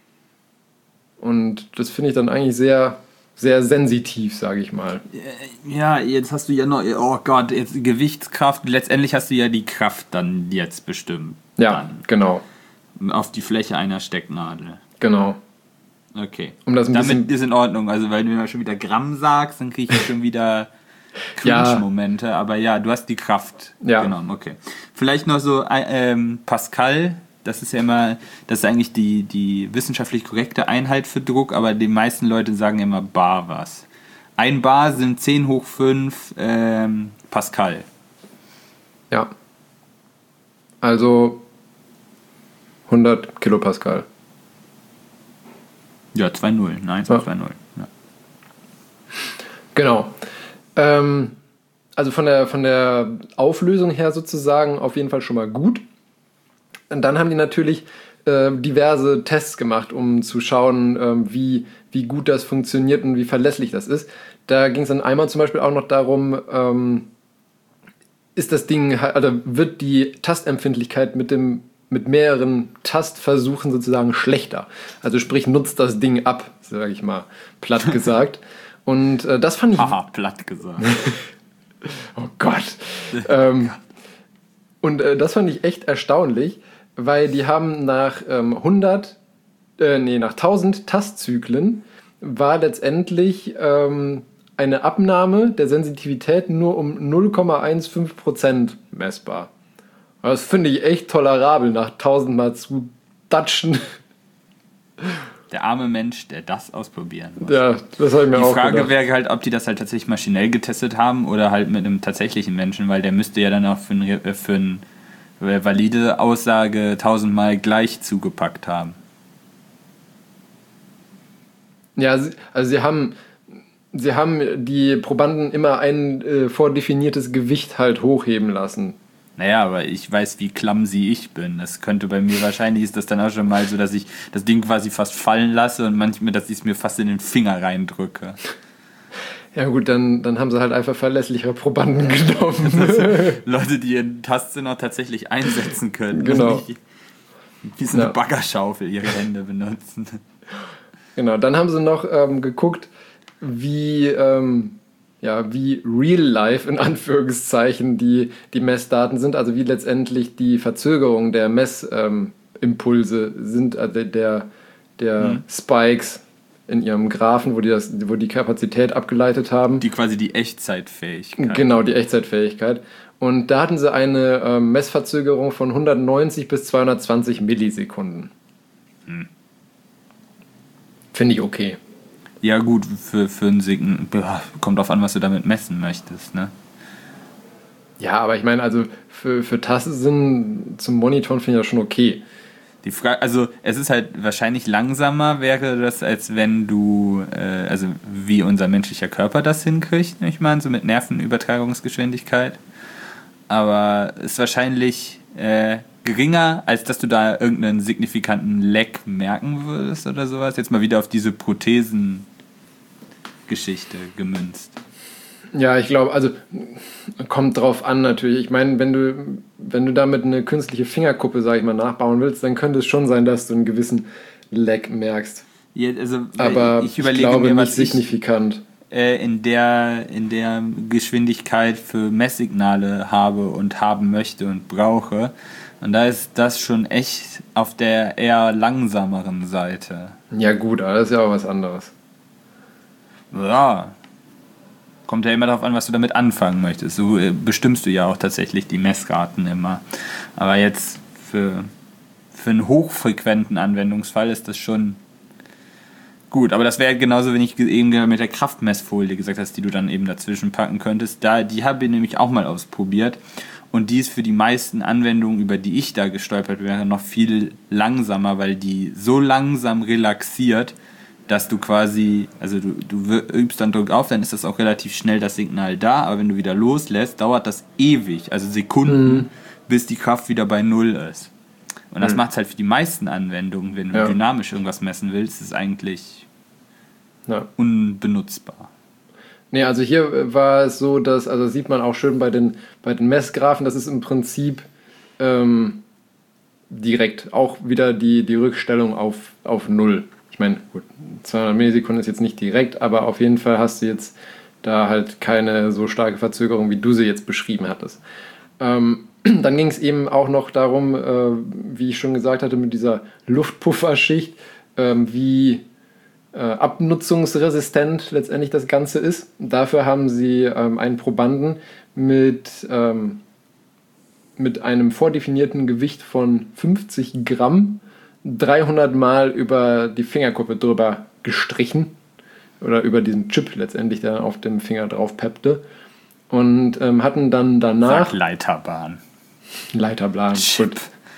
Und das finde ich dann eigentlich sehr, sehr sensitiv, sage ich mal. Ja, jetzt hast du ja noch, oh Gott, jetzt Gewichtskraft. Letztendlich hast du ja die Kraft dann jetzt bestimmt. Ja, genau. Auf die Fläche einer Stecknadel. Genau. Okay. Damit ist in Ordnung. Also, weil du mir schon wieder Gramm sagst, dann kriege ich schon wieder Cringe-Momente. Ja. Aber ja, du hast die Kraft genommen. Okay. Vielleicht noch so Pascal. Das ist ja immer, das ist eigentlich die wissenschaftlich korrekte Einheit für Druck, aber die meisten Leute sagen immer Bar was. Ein Bar sind 10 hoch 5 Pascal. Ja. Also 100 Kilopascal. Ja, 2-0. Nein, 2-0. Ja. Genau. Also von der Auflösung her sozusagen auf jeden Fall schon mal gut. Und dann haben die natürlich diverse Tests gemacht, um zu schauen, wie gut das funktioniert und wie verlässlich das ist. Da ging es dann einmal zum Beispiel auch noch darum, ist das Ding, also wird die Tastempfindlichkeit mit mehreren Tastversuchen sozusagen schlechter. Also sprich, nutzt das Ding ab, sage ich mal, platt gesagt. Und das fand ich... Haha, platt gesagt. Oh Gott. Und das fand ich echt erstaunlich, weil die haben nach 1000 Tastzyklen war letztendlich eine Abnahme der Sensitivität nur um 0,15% messbar. Das finde ich echt tolerabel, nach 1000 Mal zu datschen. Der arme Mensch, der das ausprobieren muss. Ja, das habe ich mir auch gedacht. Die Frage wäre halt, ob die das halt tatsächlich maschinell getestet haben oder halt mit einem tatsächlichen Menschen, weil der müsste ja dann auch für eine valide Aussage 1000 Mal gleich zugepackt haben. Ja, also sie haben die Probanden immer ein vordefiniertes Gewicht halt hochheben lassen. Naja, aber ich weiß, wie clumsy ich bin. Das könnte bei mir, wahrscheinlich ist das dann auch schon mal so, dass ich das Ding quasi fast fallen lasse und manchmal, dass ich es mir fast in den Finger reindrücke. Ja gut, dann haben sie halt einfach verlässlichere Probanden genommen. Leute, die ihren Tastsinn auch tatsächlich einsetzen können. Genau. Nicht wie so eine Baggerschaufel ihre Hände benutzen. Genau, dann haben sie noch geguckt, wie real life in Anführungszeichen die Messdaten sind, also wie letztendlich die Verzögerung der Messimpulse sind, also der Spikes in ihrem Graphen, wo die Kapazität abgeleitet haben. Die quasi die Echtzeitfähigkeit. Genau, die Echtzeitfähigkeit. Und da hatten sie eine Messverzögerung von 190 bis 220 Millisekunden. Finde ich okay. Ja gut, für ein Signal, kommt drauf an, was du damit messen möchtest, ne? Ja, aber ich meine, also für Tastsinn zum Monitoren finde ich das schon okay. Die Frage, also es ist halt wahrscheinlich langsamer wäre das, als wenn du, also wie unser menschlicher Körper das hinkriegt, ich meine, so mit Nervenübertragungsgeschwindigkeit. Aber es ist wahrscheinlich geringer, als dass du da irgendeinen signifikanten Lag merken würdest oder sowas. Jetzt mal wieder auf diese Prothesengeschichte gemünzt. Ja, ich glaube, also kommt drauf an natürlich. Ich meine, wenn du damit eine künstliche Fingerkuppe, sag ich mal, nachbauen willst, dann könnte es schon sein, dass du einen gewissen Lag merkst. Ja, also, aber ich glaube mir, was nicht signifikant. In der Geschwindigkeit für Messsignale habe und haben möchte und brauche. Und da ist das schon echt auf der eher langsameren Seite. Ja gut, aber das ist ja auch was anderes. Ja. Kommt ja immer darauf an, was du damit anfangen möchtest. So bestimmst du ja auch tatsächlich die Messraten immer. Aber jetzt für einen hochfrequenten Anwendungsfall ist das schon gut. Aber das wäre genauso, wenn ich eben mit der Kraftmessfolie gesagt hast, die du dann eben dazwischen packen könntest. Die habe ich nämlich auch mal ausprobiert. Und die ist für die meisten Anwendungen, über die ich da gestolpert wäre, noch viel langsamer, weil die so langsam relaxiert, dass du quasi, also du übst dann Druck auf, dann ist das auch relativ schnell das Signal da, aber wenn du wieder loslässt, dauert das ewig, also Sekunden, bis die Kraft wieder bei Null ist. Und das macht es halt für die meisten Anwendungen, wenn du dynamisch irgendwas messen willst, ist eigentlich unbenutzbar. Nee, also hier war es so, dass, also sieht man auch schön bei den Messgraphen, das ist im Prinzip direkt auch wieder die Rückstellung auf Null. Ich meine, gut, 200 Millisekunden ist jetzt nicht direkt, aber auf jeden Fall hast du jetzt da halt keine so starke Verzögerung, wie du sie jetzt beschrieben hattest. Dann ging es eben auch noch darum, wie ich schon gesagt hatte, mit dieser Luftpufferschicht, wie abnutzungsresistent letztendlich das Ganze ist. Dafür haben sie einen Probanden mit einem vordefinierten Gewicht von 50 Gramm 300 Mal über die Fingerkuppe drüber gestrichen oder über diesen Chip letztendlich, der auf dem Finger drauf peppte und hatten dann danach... Sag Leiterbahn. Chip. Gut.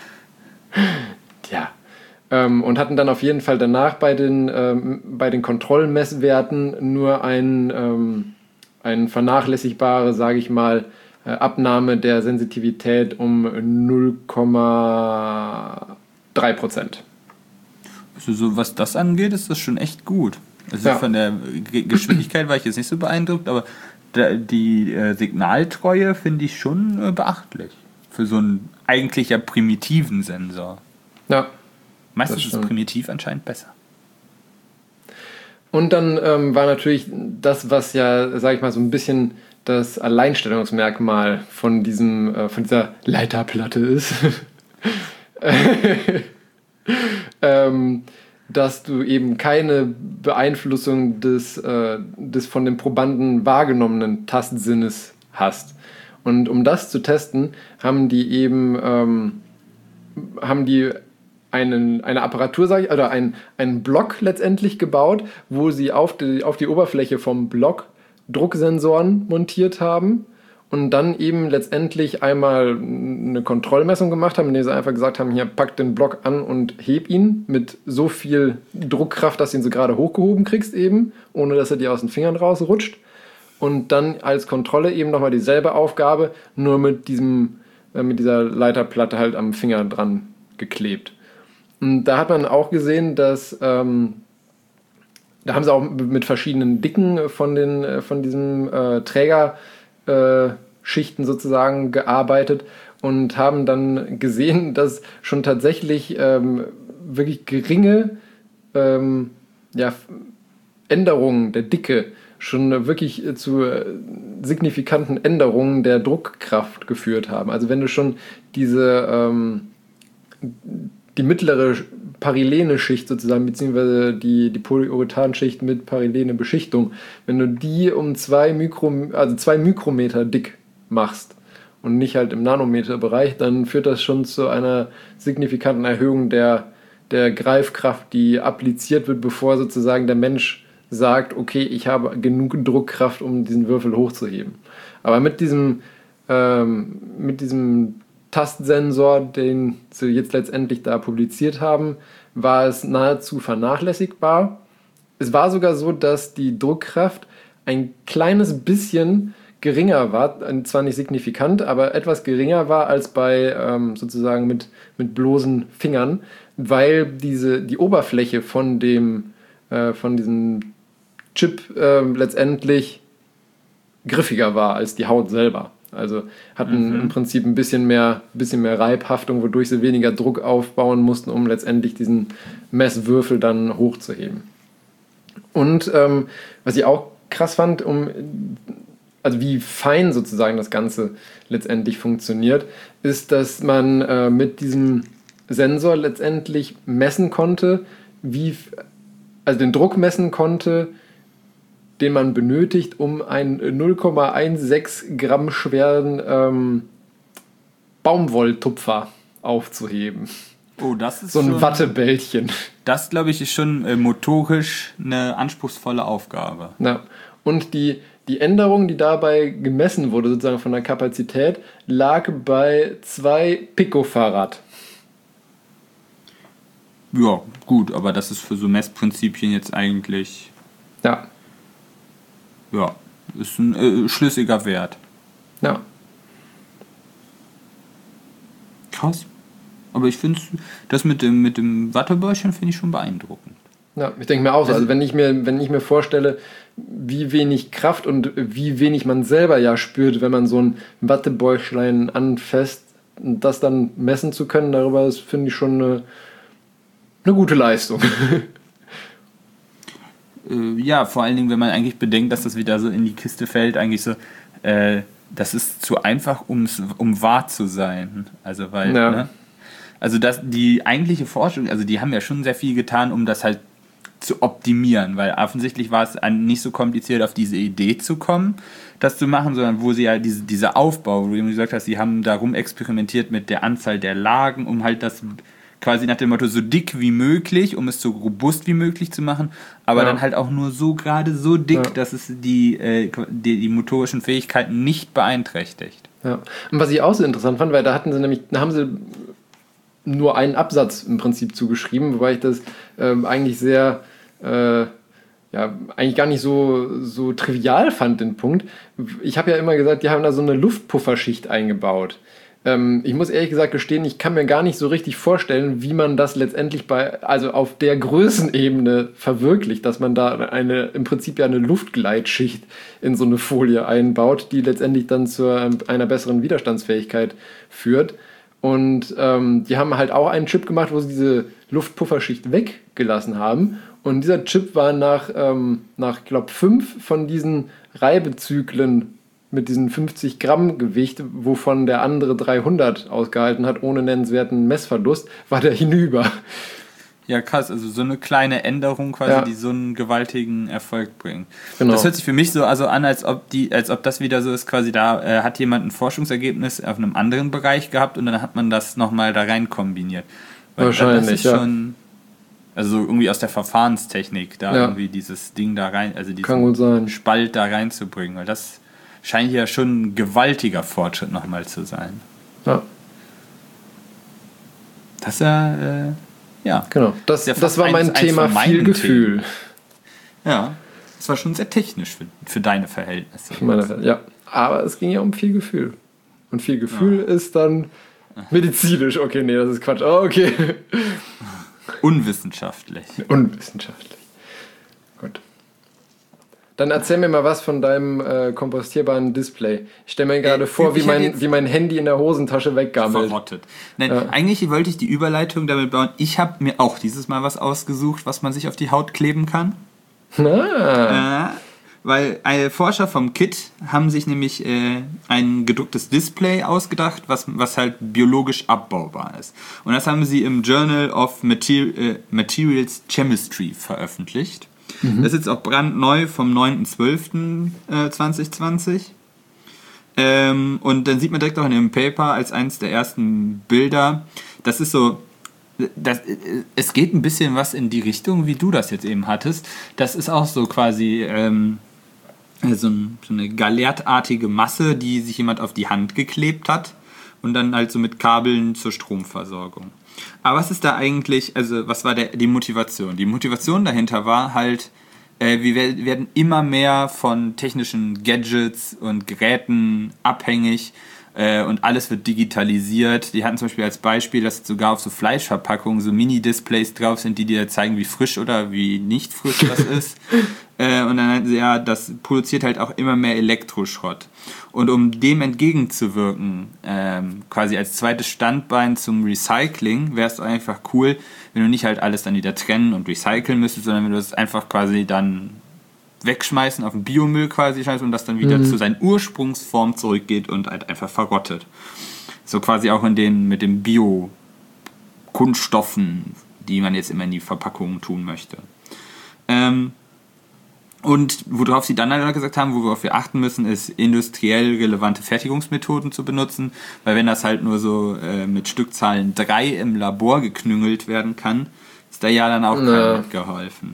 Ja. Und hatten dann auf jeden Fall danach bei den Kontrollmesswerten nur ein vernachlässigbare, sage ich mal, Abnahme der Sensitivität um 0,3%. Also so, was das angeht, ist das schon echt gut. Also von der Geschwindigkeit war ich jetzt nicht so beeindruckt, aber die Signaltreue finde ich schon beachtlich. Für so einen eigentlich ja primitiven Sensor. Ja. Meistens ist primitiv anscheinend besser. Und dann war natürlich das, was ja, sag ich mal, so ein bisschen das Alleinstellungsmerkmal von dieser Leiterplatte ist, dass du eben keine Beeinflussung des von dem Probanden wahrgenommenen Tastsinnes hast. Und um das zu testen, haben die eine Apparatur, sage ich, oder einen Block letztendlich gebaut, wo sie auf die Oberfläche vom Block Drucksensoren montiert haben und dann eben letztendlich einmal eine Kontrollmessung gemacht haben, indem sie einfach gesagt haben, hier, pack den Block an und heb ihn mit so viel Druckkraft, dass du ihn so gerade hochgehoben kriegst eben, ohne dass er dir aus den Fingern rausrutscht. Und dann als Kontrolle eben nochmal dieselbe Aufgabe, nur mit dieser Leiterplatte halt am Finger dran geklebt. Und da hat man auch gesehen, dass da haben sie auch mit verschiedenen Dicken von diesem Trägerschichten sozusagen gearbeitet und haben dann gesehen, dass schon tatsächlich wirklich geringe Änderungen der Dicke schon wirklich zu signifikanten Änderungen der Druckkraft geführt haben. Also wenn du schon die mittlere Parylene-Schicht sozusagen, beziehungsweise die Polyurethan-Schicht mit Parylene-Beschichtung, wenn du die um 2 Mikrometer dick machst und nicht halt im Nanometerbereich, dann führt das schon zu einer signifikanten Erhöhung der Greifkraft, die appliziert wird, bevor sozusagen der Mensch sagt, okay, ich habe genug Druckkraft, um diesen Würfel hochzuheben. Aber mit diesem Tastsensor, den sie jetzt letztendlich da publiziert haben, war es nahezu vernachlässigbar. Es war sogar so, dass die Druckkraft ein kleines bisschen geringer war, zwar nicht signifikant, aber etwas geringer war als bei sozusagen mit bloßen Fingern, weil die Oberfläche von diesem Chip letztendlich griffiger war als die Haut selber. Also hatten im Prinzip ein bisschen mehr Reibhaftung, wodurch sie weniger Druck aufbauen mussten, um letztendlich diesen Messwürfel dann hochzuheben. Und was ich auch krass fand, also wie fein sozusagen das Ganze letztendlich funktioniert, ist, dass man mit diesem Sensor letztendlich messen konnte, also den Druck messen konnte, den man benötigt, um einen 0,16 Gramm schweren Baumwolltupfer aufzuheben. Oh, das ist so ein Wattebällchen. Das, glaube ich, ist schon motorisch eine anspruchsvolle Aufgabe. Ja. Und die Änderung, die dabei gemessen wurde, sozusagen von der Kapazität, lag bei 2 Picofarad. Ja, gut, aber das ist für so Messprinzipien jetzt eigentlich... Ja, ist ein schlüssiger Wert. Ja. Krass. Aber ich finde das mit dem Wattebäuschen finde ich schon beeindruckend. Ja, ich denke mir auch, also wenn ich mir vorstelle, wie wenig Kraft und wie wenig man selber ja spürt, wenn man so ein Wattebäuchlein anfasst, das dann messen zu können, darüber ist, finde ich schon eine gute Leistung. Ja, vor allen Dingen, wenn man eigentlich bedenkt, dass das wieder so in die Kiste fällt, eigentlich so, das ist zu einfach, um wahr zu sein. Also, weil, ja. Ne? Also, die eigentliche Forschung, also die haben ja schon sehr viel getan, um das halt zu optimieren, weil offensichtlich war es nicht so kompliziert, auf diese Idee zu kommen, das zu machen, sondern wo sie ja dieser Aufbau, wo du eben gesagt hast, sie haben darum experimentiert mit der Anzahl der Lagen, um halt das quasi nach dem Motto so dick wie möglich, um es so robust wie möglich zu machen, aber dann halt auch nur gerade so dick, dass es die motorischen Fähigkeiten nicht beeinträchtigt. Ja. Und was ich auch so interessant fand, weil da haben sie nur einen Absatz im Prinzip zugeschrieben, wobei ich das eigentlich sehr eigentlich gar nicht so trivial fand, den Punkt. Ich habe ja immer gesagt, die haben da so eine Luftpufferschicht eingebaut. Ich muss ehrlich gesagt gestehen, ich kann mir gar nicht so richtig vorstellen, wie man das letztendlich also auf der Größenebene verwirklicht, dass man da im Prinzip ja eine Luftgleitschicht in so eine Folie einbaut, die letztendlich dann zu einer besseren Widerstandsfähigkeit führt. Und die haben halt auch einen Chip gemacht, wo sie diese Luftpufferschicht weggelassen haben. Und dieser Chip war nach ich glaube, 5 von diesen Reibezyklen mit diesen 50 Gramm Gewicht, wovon der andere 300 ausgehalten hat, ohne nennenswerten Messverlust, war der hinüber. Ja, krass, also so eine kleine Änderung quasi, die so einen gewaltigen Erfolg bringt. Genau. Das hört sich für mich so an, als ob das wieder so ist, quasi da hat jemand ein Forschungsergebnis auf einem anderen Bereich gehabt und dann hat man das nochmal da rein kombiniert. Weil wahrscheinlich, das ist schon, also irgendwie aus der Verfahrenstechnik, da irgendwie dieses Ding da rein, also diesen Spalt da reinzubringen, weil das scheint ja schon ein gewaltiger Fortschritt nochmal zu sein. Ja. Das ja. Genau. Das war mein Thema, viel Gefühl. Ja, das war schon sehr technisch für deine Verhältnisse. Ja, aber es ging ja um viel Gefühl. Und viel Gefühl ist dann medizinisch. Okay, nee, das ist Quatsch. Oh, okay. Unwissenschaftlich. Gut. Dann erzähl mir mal was von deinem kompostierbaren Display. Ich stelle mir gerade vor, wie mein Handy in der Hosentasche weggammelt. Verrottet. Nein, eigentlich wollte ich die Überleitung damit bauen. Ich habe mir auch dieses Mal was ausgesucht, was man sich auf die Haut kleben kann. Weil Forscher vom KIT haben sich nämlich ein gedrucktes Display ausgedacht, was halt biologisch abbaubar ist. Und das haben sie im Journal of Materials Chemistry veröffentlicht. Das ist jetzt auch brandneu vom 9.12.2020. Und dann sieht man direkt auch in dem Paper als eines der ersten Bilder, das ist so, es geht ein bisschen was in die Richtung, wie du das jetzt eben hattest. Das ist auch so quasi so eine galertartige Masse, die sich jemand auf die Hand geklebt hat und dann halt so mit Kabeln zur Stromversorgung. Aber was ist da eigentlich, also was war die Motivation? Die Motivation dahinter war halt, wir werden immer mehr von technischen Gadgets und Geräten abhängig und alles wird digitalisiert. Die hatten zum Beispiel als Beispiel, dass sogar auf so Fleischverpackungen so Mini-Displays drauf sind, die dir zeigen, wie frisch oder wie nicht frisch das ist. Und dann halt, ja, das produziert halt auch immer mehr Elektroschrott. Und um dem entgegenzuwirken, quasi als zweites Standbein zum Recycling, wäre es einfach cool, wenn du nicht halt alles dann wieder trennen und recyceln müsstest, sondern wenn du das einfach quasi dann wegschmeißen, auf den Biomüll quasi schmeißen und das dann wieder zu seiner Ursprungsform zurückgeht und halt einfach verrottet. So quasi auch mit den Bio-Kunststoffen, die man jetzt immer in die Verpackungen tun möchte. Und worauf sie dann halt gesagt haben, worauf wir achten müssen, ist industriell relevante Fertigungsmethoden zu benutzen, weil wenn das halt nur so mit Stückzahlen 3 im Labor geknüngelt werden kann, ist da ja dann auch keinem mitgeholfen.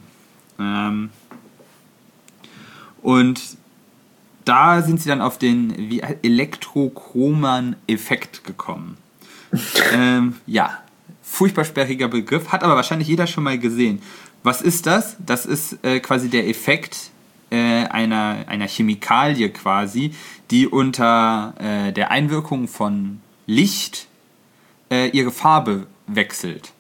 Und da sind sie dann auf den elektrochromen Effekt gekommen. Ja, furchtbar sperriger Begriff, hat aber wahrscheinlich jeder schon mal gesehen. Was ist das? Das ist quasi der Effekt einer Chemikalie quasi, die unter der Einwirkung von Licht ihre Farbe wechselt.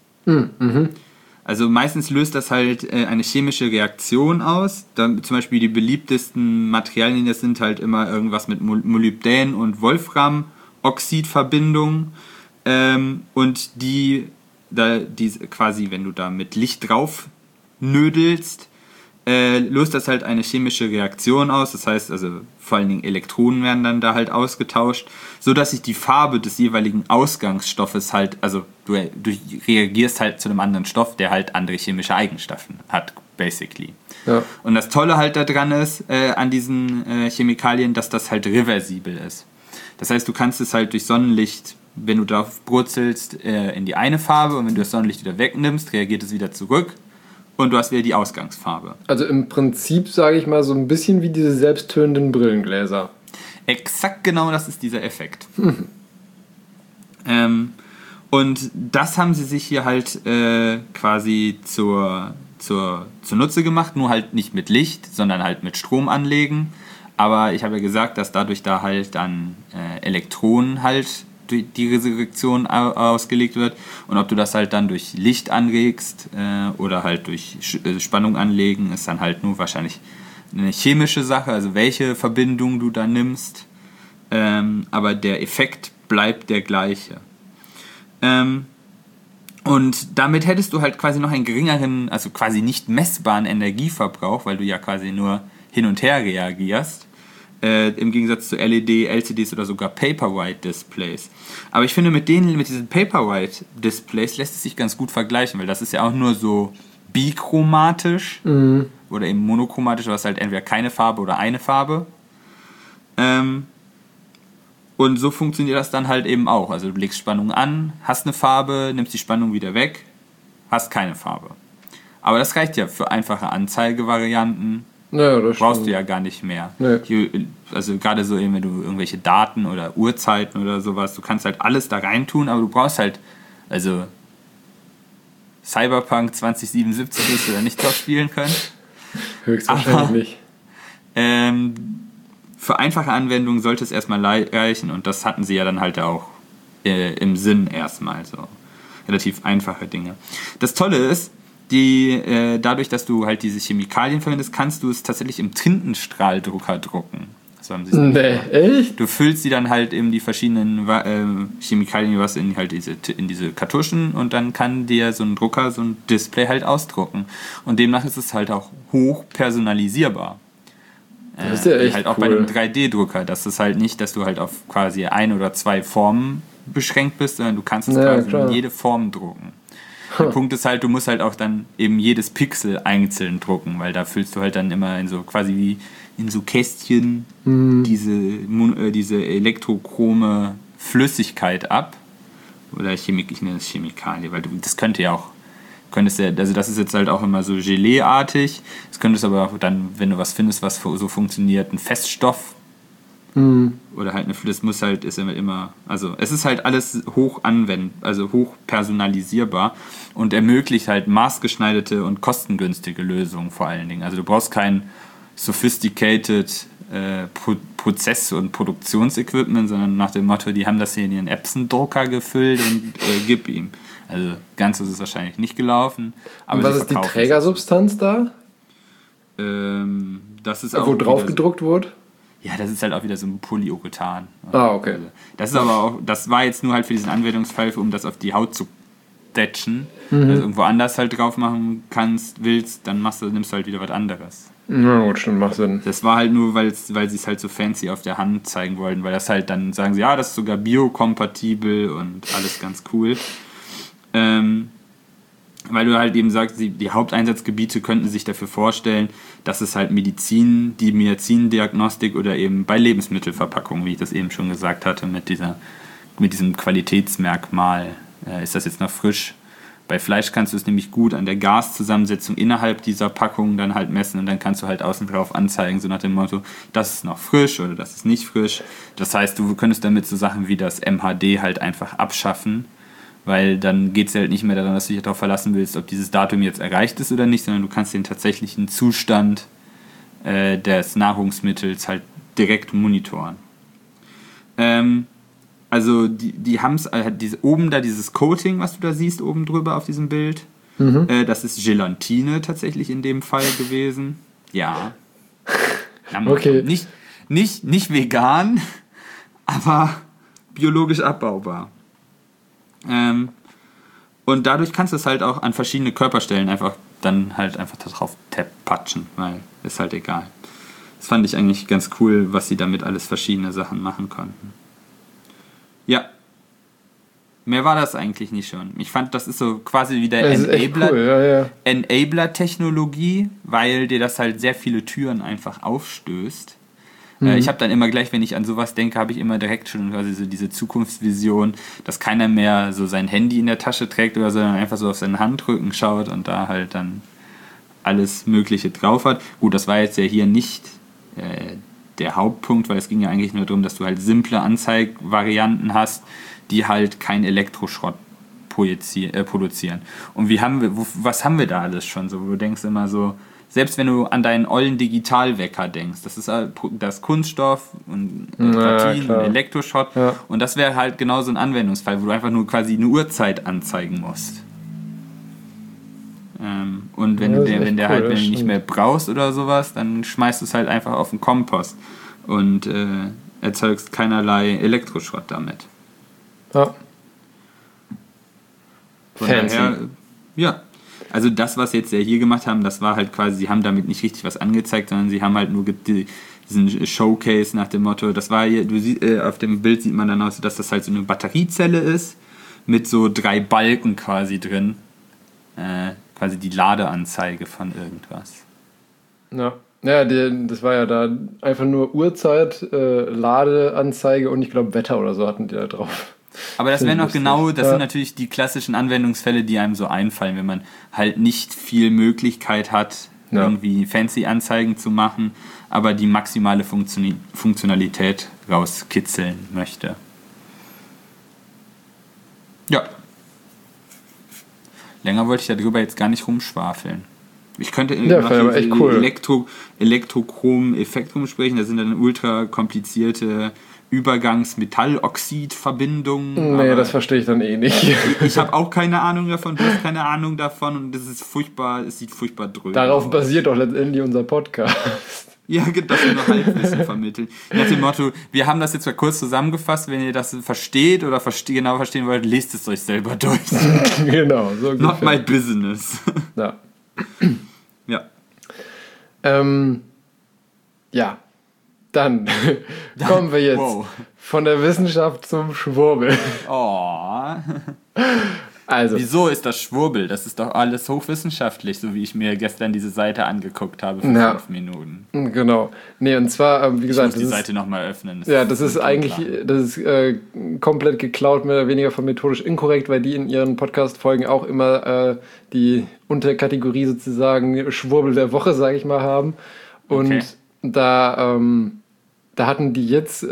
Also meistens löst das halt eine chemische Reaktion aus. Dann, zum Beispiel die beliebtesten Materialien, das sind halt immer irgendwas mit Molybdän- und Wolframoxidverbindungen. Und die quasi, wenn du da mit Licht drauf nödelst, löst das halt eine chemische Reaktion aus. Das heißt, also vor allen Dingen Elektronen werden dann da halt ausgetauscht, so dass sich die Farbe des jeweiligen Ausgangsstoffes halt, also du reagierst halt zu einem anderen Stoff, der halt andere chemische Eigenschaften hat, basically. Ja. Und das Tolle halt daran ist, an diesen Chemikalien, dass das halt reversibel ist. Das heißt, du kannst es halt durch Sonnenlicht, wenn du drauf brutzelst, in die eine Farbe und wenn du das Sonnenlicht wieder wegnimmst, reagiert es wieder zurück und du hast wieder die Ausgangsfarbe. Also im Prinzip, sage ich mal, so ein bisschen wie diese selbsttönenden Brillengläser. Exakt genau, das ist dieser Effekt. Und das haben sie sich hier halt quasi zunutze gemacht, nur halt nicht mit Licht, sondern halt mit Strom anlegen. Aber ich habe ja gesagt, dass dadurch da halt dann Elektronen halt durch die Resurrektion ausgelegt wird. Und ob du das halt dann durch Licht anregst oder halt durch Spannung anlegen, ist dann halt nur wahrscheinlich eine chemische Sache, also welche Verbindung du da nimmst. Aber der Effekt bleibt der gleiche. Und damit hättest du halt quasi noch einen geringeren, also quasi nicht messbaren Energieverbrauch, weil du ja quasi nur hin und her reagierst. Im Gegensatz zu LED, LCDs oder sogar Paperwhite-Displays. Aber ich finde, mit diesen Paperwhite-Displays lässt es sich ganz gut vergleichen, weil das ist ja auch nur so bichromatisch oder eben monochromatisch, du hast halt entweder keine Farbe oder eine Farbe. Und so funktioniert das dann halt eben auch. Also du legst Spannung an, hast eine Farbe, nimmst die Spannung wieder weg, hast keine Farbe. Aber das reicht ja für einfache Anzeigevarianten. Ja, das brauchst du ja gar nicht mehr. Nee. Also gerade so eben, wenn du irgendwelche Daten oder Uhrzeiten oder sowas, du kannst halt alles da reintun, aber du brauchst halt, also Cyberpunk 2077 wirst du da nicht drauf spielen können. Höchstwahrscheinlich nicht. Für einfache Anwendungen sollte es erstmal reichen und das hatten sie ja dann halt auch im Sinn erstmal, so relativ einfache Dinge. Das Tolle ist, dadurch, dass du halt diese Chemikalien verwendest, kannst du es tatsächlich im Tintenstrahldrucker drucken. So haben sie es echt? Du füllst die dann halt eben die verschiedenen Chemikalien in diese Kartuschen und dann kann dir so ein Drucker so ein Display halt ausdrucken. Und demnach ist es halt auch hoch personalisierbar. Das ist ja echt halt auch cool. bei einem 3D-Drucker. Das ist halt nicht, dass du halt auf quasi 1 oder 2 Formen beschränkt bist, sondern du kannst es quasi in jede Form drucken. Der Punkt ist halt, du musst halt auch dann eben jedes Pixel einzeln drucken, weil da füllst du halt dann immer in so quasi wie in so Kästchen diese elektrochrome Flüssigkeit ab. Oder ich nenne es Chemikalie, weil das könnte ja auch, also das ist jetzt halt auch immer so Gelee-artig. Das könntest aber auch dann, wenn du was findest, was so funktioniert, ein Feststoff oder halt das muss halt, ist immer, also es ist halt alles hoch also hoch personalisierbar und ermöglicht halt maßgeschneiderte und kostengünstige Lösungen vor allen Dingen. Also du brauchst kein sophisticated Prozess- und Produktionsequipment, sondern nach dem Motto, die haben das hier in ihren Epson-Drucker gefüllt und gib ihm. Also ganz ist es wahrscheinlich nicht gelaufen. Aber und was ist die Trägersubstanz da? Das ist wo drauf gedruckt wurde? Ja, das ist halt auch wieder so ein Polyurethan. Okay. Also, das ist aber auch, das war jetzt nur halt für diesen Anwendungsfall, um das auf die Haut zu datchen. Also irgendwo anders halt drauf machen willst, dann nimmst du halt wieder was anderes. Na gut, stimmt, macht Sinn. Das war halt nur, weil sie es halt so fancy auf der Hand zeigen wollten, weil das halt dann sagen sie, ja, das ist sogar biokompatibel und alles ganz cool. Weil du halt eben sagst, die Haupteinsatzgebiete könnten sich dafür vorstellen, dass es halt die Medizindiagnostik oder eben bei Lebensmittelverpackungen, wie ich das eben schon gesagt hatte, mit diesem Qualitätsmerkmal, ist das jetzt noch frisch? Bei Fleisch kannst du es nämlich gut an der Gaszusammensetzung innerhalb dieser Packung dann halt messen und dann kannst du halt außen drauf anzeigen, so nach dem Motto, das ist noch frisch oder das ist nicht frisch. Das heißt, du könntest damit so Sachen wie das MHD halt einfach abschaffen, weil dann geht es halt nicht mehr daran, dass du dich darauf verlassen willst, ob dieses Datum jetzt erreicht ist oder nicht, sondern du kannst den tatsächlichen Zustand des Nahrungsmittels halt direkt monitoren. Also die haben es oben da dieses Coating, was du da siehst, oben drüber auf diesem Bild. Das ist Gelatine tatsächlich in dem Fall gewesen. Ja. Okay. Nicht vegan, aber biologisch abbaubar. Und dadurch kannst du es halt auch an verschiedene Körperstellen einfach darauf patschen, weil ist halt egal. Das fand ich eigentlich ganz cool, was sie damit alles verschiedene Sachen machen konnten. Ja. Mehr war das eigentlich nicht schon. Ich fand, das ist so quasi wie der Enabler-Technologie, weil dir das halt sehr viele Türen einfach aufstößt. Ich habe dann immer gleich, wenn ich an sowas denke, habe ich immer direkt schon quasi so diese Zukunftsvision, dass keiner mehr so sein Handy in der Tasche trägt oder so, sondern einfach so auf seinen Handrücken schaut und da halt dann alles Mögliche drauf hat. Gut, das war jetzt ja hier nicht der Hauptpunkt, weil es ging ja eigentlich nur darum, dass du halt simple Anzeigvarianten hast, die halt kein Elektroschrott produzieren. Und was haben wir da alles schon so? Wo du denkst immer so, selbst wenn du an deinen ollen Digitalwecker denkst, das ist das Kunststoff und Platin und Elektroschrott. Ja. Und das wäre halt genau so ein Anwendungsfall, wo du einfach nur quasi eine Uhrzeit anzeigen musst. Und wenn du nicht mehr brauchst oder sowas, dann schmeißt du es halt einfach auf den Kompost und erzeugst keinerlei Elektroschrott damit. Ja. Von daher, ja. Also das, was jetzt hier gemacht haben, das war halt quasi, sie haben damit nicht richtig was angezeigt, sondern sie haben halt nur diesen Showcase nach dem Motto, das war hier, auf dem Bild sieht man dann auch so, dass das halt so eine Batteriezelle ist, mit so 3 Balken quasi drin. Quasi die Ladeanzeige von irgendwas. Ja, das war ja da einfach nur Uhrzeit, Ladeanzeige und ich glaube Wetter oder so hatten die da drauf. Aber das wäre noch genau, das sind natürlich die klassischen Anwendungsfälle, die einem so einfallen, wenn man halt nicht viel Möglichkeit hat, irgendwie fancy Anzeigen zu machen, aber die maximale Funktionalität rauskitzeln möchte. Ja. Länger wollte ich darüber jetzt gar nicht rumschwafeln. Ich könnte aber echt cool. Elektrochrom-Effekt rumsprechen, das sind dann ultra komplizierte Übergangsmetalloxid-Verbindung. Nee, das verstehe ich dann eh nicht. Ich habe auch keine Ahnung davon, du hast keine Ahnung davon und das ist furchtbar, es sieht furchtbar dröge Darauf aus. basiert doch letztendlich unser Podcast. Ja, dass wir nur Halbwissen vermitteln. Nach dem Motto, wir haben das jetzt mal kurz zusammengefasst, wenn ihr das versteht oder genau verstehen wollt, lest es euch selber durch. Genau, so ungefähr. Not my business. Ja. Ja. Ja, dann kommen wir jetzt von der Wissenschaft zum Schwurbel. Oh. Also. Wieso ist das Schwurbel? Das ist doch alles hochwissenschaftlich, so wie ich mir gestern diese Seite angeguckt habe für 5 Minuten. Genau. Nee, und zwar, wie gesagt... Ich muss die Seite nochmal öffnen. Das ist eigentlich komplett geklaut, mehr oder weniger von methodisch inkorrekt, weil die in ihren Podcast-Folgen auch immer die Unterkategorie sozusagen Schwurbel der Woche, sage ich mal, haben. Und da hatten die jetzt...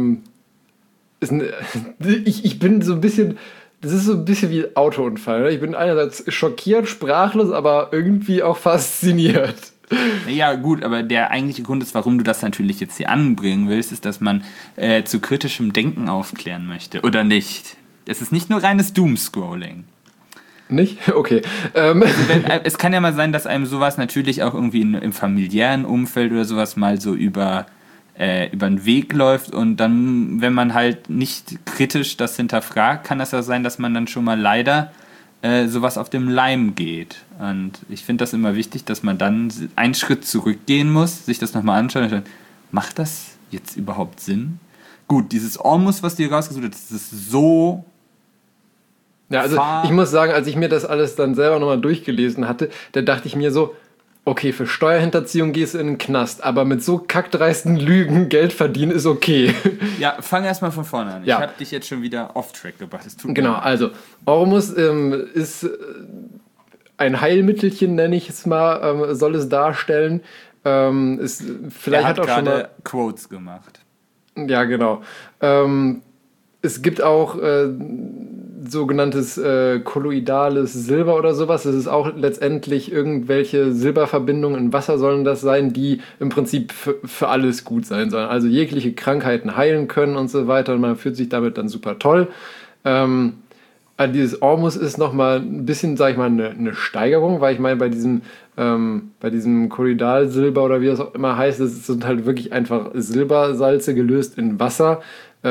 ich bin so ein bisschen... Das ist so ein bisschen wie ein Autounfall. Ne? Ich bin einerseits schockiert, sprachlos, aber irgendwie auch fasziniert. Ja, gut, aber der eigentliche Grund ist, warum du das natürlich jetzt hier anbringen willst, ist, dass man zu kritischem Denken aufklären möchte. Oder nicht? Es ist nicht nur reines Doomscrolling. Nicht? Okay. Es kann ja mal sein, dass einem sowas natürlich auch irgendwie im familiären Umfeld oder sowas mal so über den Weg läuft und dann, wenn man halt nicht kritisch das hinterfragt, kann das ja sein, dass man dann schon mal leider sowas auf dem Leim geht. Und ich finde das immer wichtig, dass man dann einen Schritt zurückgehen muss, sich das nochmal anschauen und dann, macht das jetzt überhaupt Sinn? Gut, dieses Ormus, was du hier rausgesucht hast, das ist so... Ja, also ich muss sagen, als ich mir das alles dann selber nochmal durchgelesen hatte, da dachte ich mir so, okay, für Steuerhinterziehung gehst du in den Knast, aber mit so kackdreisten Lügen Geld verdienen ist okay. Ja, fang erstmal von vorne an. Ja. Ich habe dich jetzt schon wieder off-track gebracht. Genau, also Ormus ist ein Heilmittelchen, nenne ich es mal, soll es darstellen. Vielleicht hat auch schon mal Quotes gemacht. Ja, genau. Es gibt auch sogenanntes kolloidales Silber oder sowas. Das ist auch letztendlich irgendwelche Silberverbindungen in Wasser sollen das sein, die im Prinzip für alles gut sein sollen. Also jegliche Krankheiten heilen können und so weiter. Und man fühlt sich damit dann super toll. Dieses Ormus ist nochmal ein bisschen, sag ich mal, eine Steigerung, weil ich meine, bei diesem Kolloidalsilber oder wie das auch immer heißt, das sind halt wirklich einfach Silbersalze gelöst in Wasser,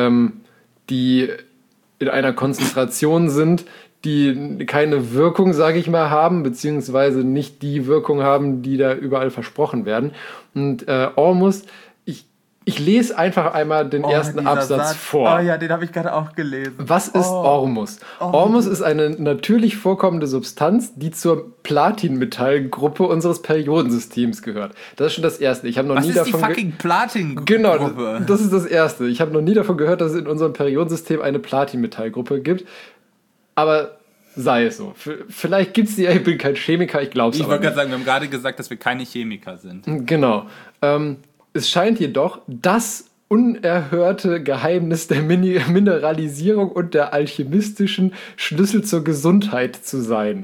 die in einer Konzentration sind, die keine Wirkung, sage ich mal, haben, beziehungsweise nicht die Wirkung haben, die da überall versprochen werden. Und Ormus, ich lese einfach einmal den ersten Absatz vor. Oh ja, den habe ich gerade auch gelesen. Was ist Ormus? Ormus ist eine natürlich vorkommende Substanz, die zur Platinmetallgruppe unseres Periodensystems gehört. Das ist schon das Erste. Ich habe noch nie davon die fucking Platingruppe? Genau, das ist das Erste. Ich habe noch nie davon gehört, dass es in unserem Periodensystem eine Platinmetallgruppe gibt. Aber sei es so. Vielleicht gibt es die, ich bin kein Chemiker, ich glaube es nicht. Ich wollte gerade sagen, wir haben gerade gesagt, dass wir keine Chemiker sind. Genau. Es scheint jedoch das unerhörte Geheimnis der Mineralisierung und der alchemistischen Schlüssel zur Gesundheit zu sein.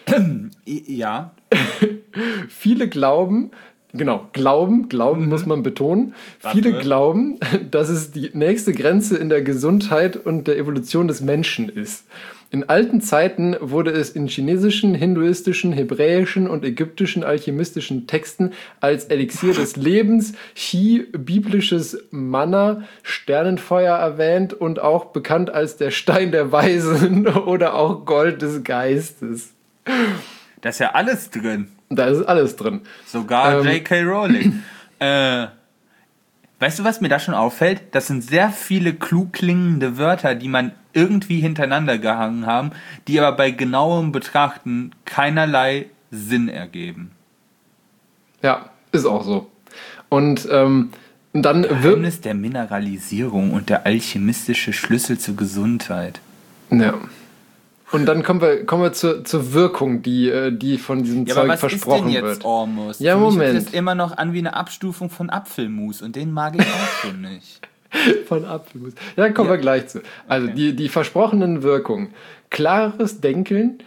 Ja. Viele glauben muss man betonen. Viele glauben, dass es die nächste Grenze in der Gesundheit und der Evolution des Menschen ist. In alten Zeiten wurde es in chinesischen, hinduistischen, hebräischen und ägyptischen alchemistischen Texten als Elixier des Lebens, Qi, biblisches Manna, Sternenfeuer erwähnt und auch bekannt als der Stein der Weisen oder auch Gold des Geistes. Da ist ja alles drin. Da ist alles drin. Sogar J.K. Rowling. Weißt du, was mir da schon auffällt? Das sind sehr viele klug klingende Wörter, die man irgendwie hintereinander gehangen haben, die aber bei genauem Betrachten keinerlei Sinn ergeben. Ja, ist auch so. Und dann Geheimnis der Mineralisierung und der alchemistische Schlüssel zur Gesundheit. Ja. Und dann kommen wir zur Wirkung, die von diesem Zeug versprochen wird. Ja, aber was ist denn jetzt Ormus? Ja, Moment. Für mich sieht das immer noch an wie eine Abstufung von Apfelmus und den mag ich auch schon nicht. Von Apfelmus. Ja, kommen wir gleich zu. Also die versprochenen Wirkungen. Klares Denken,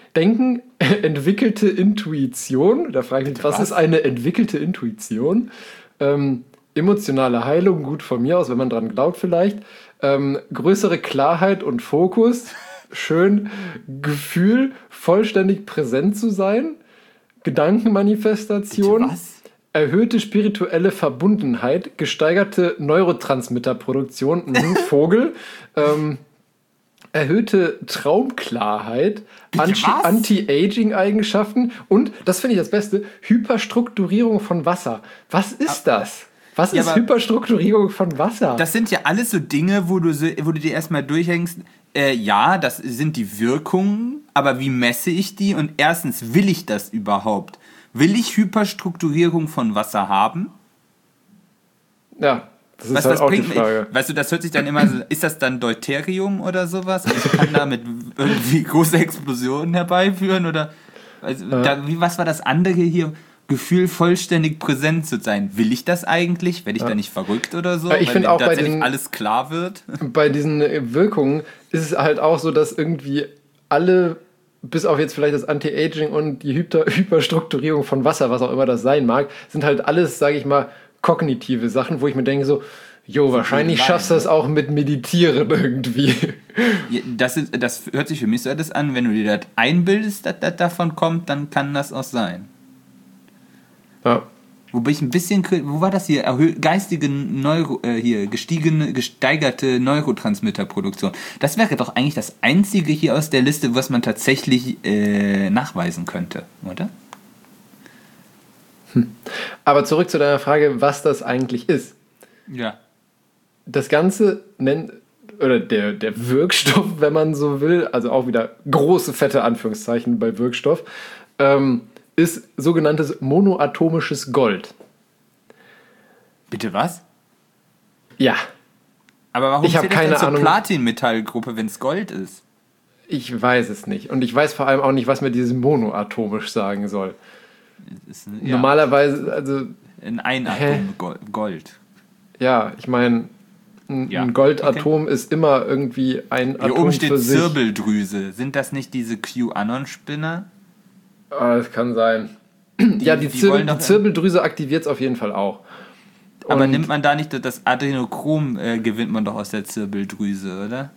entwickelte Intuition. Da frage ich mich, was ist eine entwickelte Intuition? emotionale Heilung, gut von mir aus, wenn man dran glaubt vielleicht. Größere Klarheit und Fokus. Schön. Gefühl, vollständig präsent zu sein. Gedankenmanifestation. Bitte was? Erhöhte spirituelle Verbundenheit, gesteigerte Neurotransmitterproduktion, Vogel, erhöhte Traumklarheit, Anti-Aging-Eigenschaften und, das finde ich das Beste, Hyperstrukturierung von Wasser. Was ist das? Was ist Hyperstrukturierung von Wasser? Das sind ja alles so Dinge, wo du dir erstmal durchhängst, ja, das sind die Wirkungen, aber wie messe ich die? Und erstens, will ich das überhaupt? Will ich Hyperstrukturierung von Wasser haben? Ja, das ist halt auch die Frage. Weißt du, das hört sich dann immer so, ist das dann Deuterium oder sowas? Also kann damit irgendwie große Explosionen herbeiführen? Oder was war das andere hier? Gefühl, vollständig präsent zu sein. Will ich das eigentlich? Werde ich da nicht verrückt oder so? Ich finde auch tatsächlich alles klar wird. Bei diesen Wirkungen ist es halt auch so, dass irgendwie alle, bis auf jetzt vielleicht das Anti-Aging und die Hyperstrukturierung von Wasser, was auch immer das sein mag, sind halt alles, sage ich mal, kognitive Sachen, wo ich mir denke so, wahrscheinlich schaffst du das auch mit Meditieren irgendwie. Ja, das hört sich für mich so alles an, wenn du dir das einbildest, dass das davon kommt, dann kann das auch sein. Ja. Wobei ich ein bisschen, wo war das hier? Gesteigerte Neurotransmitterproduktion. Das wäre doch eigentlich das einzige hier aus der Liste, was man tatsächlich nachweisen könnte, oder? Aber zurück zu deiner Frage, was das eigentlich ist. Ja. Das Ganze oder der Wirkstoff, wenn man so will, also auch wieder große, fette Anführungszeichen bei Wirkstoff, ist sogenanntes monoatomisches Gold. Bitte was? Ja. Aber warum ich habe keine das zur Ahnung. Platinmetallgruppe, wenn es Gold ist? Ich weiß es nicht. Und ich weiß vor allem auch nicht, was mir dieses monoatomisch sagen soll. Normalerweise, also... Ein Atom Gold. Ja, ich meine, ein Goldatom ist immer irgendwie ein Atom. Hier oben steht für sich. Zirbeldrüse. Sind das nicht diese QAnon-Spinner? Das kann sein. Die Zirbeldrüse aktiviert es auf jeden Fall auch. Aber nimmt man da nicht das Adrenochrom, gewinnt man doch aus der Zirbeldrüse, oder?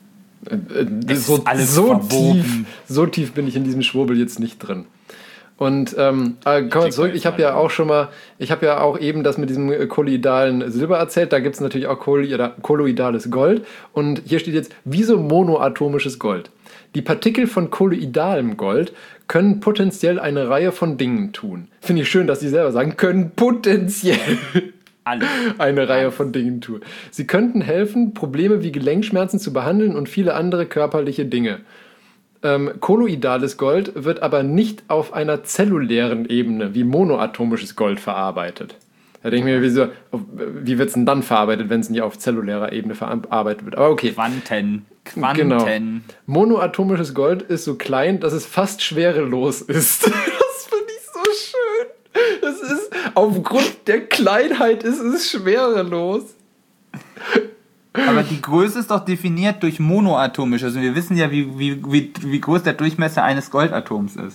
So tief bin ich in diesem Schwurbel jetzt nicht drin. Und kommen wir zurück, ich habe ja auch eben das mit diesem kolloidalen Silber erzählt, da gibt es natürlich auch kolloidales Gold und hier steht jetzt, wieso monoatomisches Gold? Die Partikel von kolloidalem Gold können potenziell eine Reihe von Dingen tun. Finde ich schön, dass sie selber sagen, können potenziell eine Reihe von Dingen tun. Sie könnten helfen, Probleme wie Gelenkschmerzen zu behandeln und viele andere körperliche Dinge. Kolloidales Gold wird aber nicht auf einer zellulären Ebene wie monoatomisches Gold verarbeitet. Da denke ich mir, wie wird es denn dann verarbeitet, wenn es nicht auf zellulärer Ebene verarbeitet wird? Aber okay. Quanten. Genau. Monoatomisches Gold ist so klein, dass es fast schwerelos ist. Das finde ich so schön. Das ist, aufgrund der Kleinheit ist es schwerelos. Aber die Größe ist doch definiert durch monoatomisch. Also wir wissen ja, wie groß der Durchmesser eines Goldatoms ist.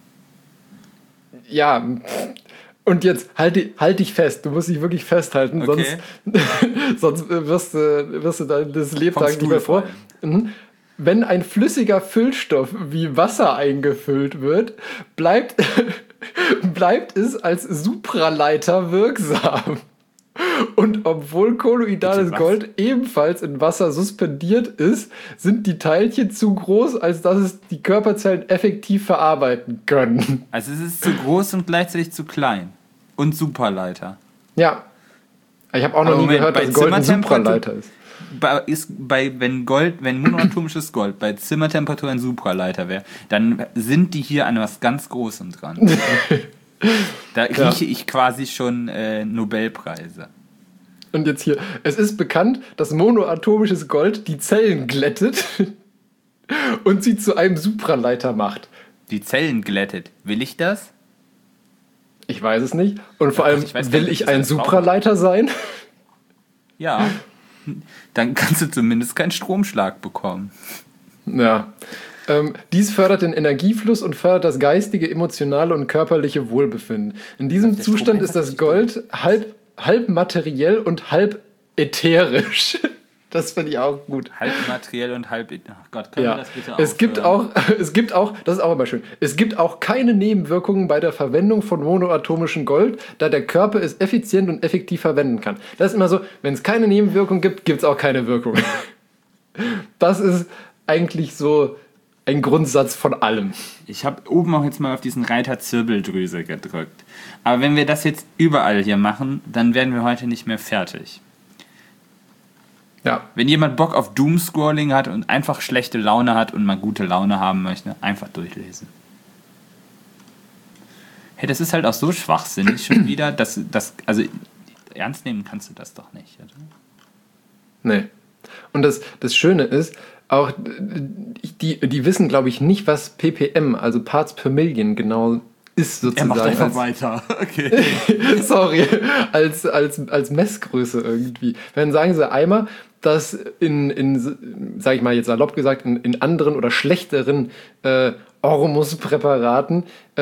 Ja, und jetzt halt dich fest. Du musst dich wirklich festhalten, okay. sonst wirst du dann das Lebtag nicht mehr vor. Wenn ein flüssiger Füllstoff wie Wasser eingefüllt wird, bleibt es als Supraleiter wirksam. Und obwohl kolloidales Gold ebenfalls in Wasser suspendiert ist, sind die Teilchen zu groß, als dass es die Körperzellen effektiv verarbeiten können. Also es ist zu groß und gleichzeitig zu klein. Und Supraleiter. Ja. Ich habe auch noch nie gehört, dass Gold ein Supraleiter ist. Wenn monoatomisches Gold bei Zimmertemperatur ein Supraleiter wäre, dann sind die hier an was ganz Großem dran. Da rieche ich quasi schon Nobelpreise. Und jetzt hier, es ist bekannt, dass monoatomisches Gold die Zellen glättet und sie zu einem Supraleiter macht. Die Zellen glättet. Will ich das? Ich weiß es nicht. Und vor allem, will ich ein Supraleiter sein? Ja. Dann kannst du zumindest keinen Stromschlag bekommen. Ja. Dies fördert den Energiefluss und fördert das geistige, emotionale und körperliche Wohlbefinden. In diesem Zustand ist das Gold halb halb materiell und halb ätherisch. Das finde ich auch gut. Halb materiell und halb... Oh Gott, können wir das bitte aufhören? Es gibt auch, das ist auch immer schön, es gibt auch keine Nebenwirkungen bei der Verwendung von monoatomischem Gold, da der Körper es effizient und effektiv verwenden kann. Das ist immer so, wenn es keine Nebenwirkung gibt, gibt es auch keine Wirkung. Das ist eigentlich so ein Grundsatz von allem. Ich habe oben auch jetzt mal auf diesen Reiter Zirbeldrüse gedrückt. Aber wenn wir das jetzt überall hier machen, dann werden wir heute nicht mehr fertig. Ja. Wenn jemand Bock auf Doomscrolling hat und einfach schlechte Laune hat und mal gute Laune haben möchte, einfach durchlesen. Hey, das ist halt auch so schwachsinnig schon wieder, dass also ernst nehmen kannst du das doch nicht, oder? Nee. Und das Schöne ist, auch die wissen, glaube ich, nicht, was ppm, also Parts per Million, genau ist sozusagen. Er macht einfach weiter. Okay. Sorry, als Messgröße irgendwie. Wenn sagen sie einmal, dass sag ich mal jetzt salopp gesagt, in anderen oder schlechteren Ormus-Präparaten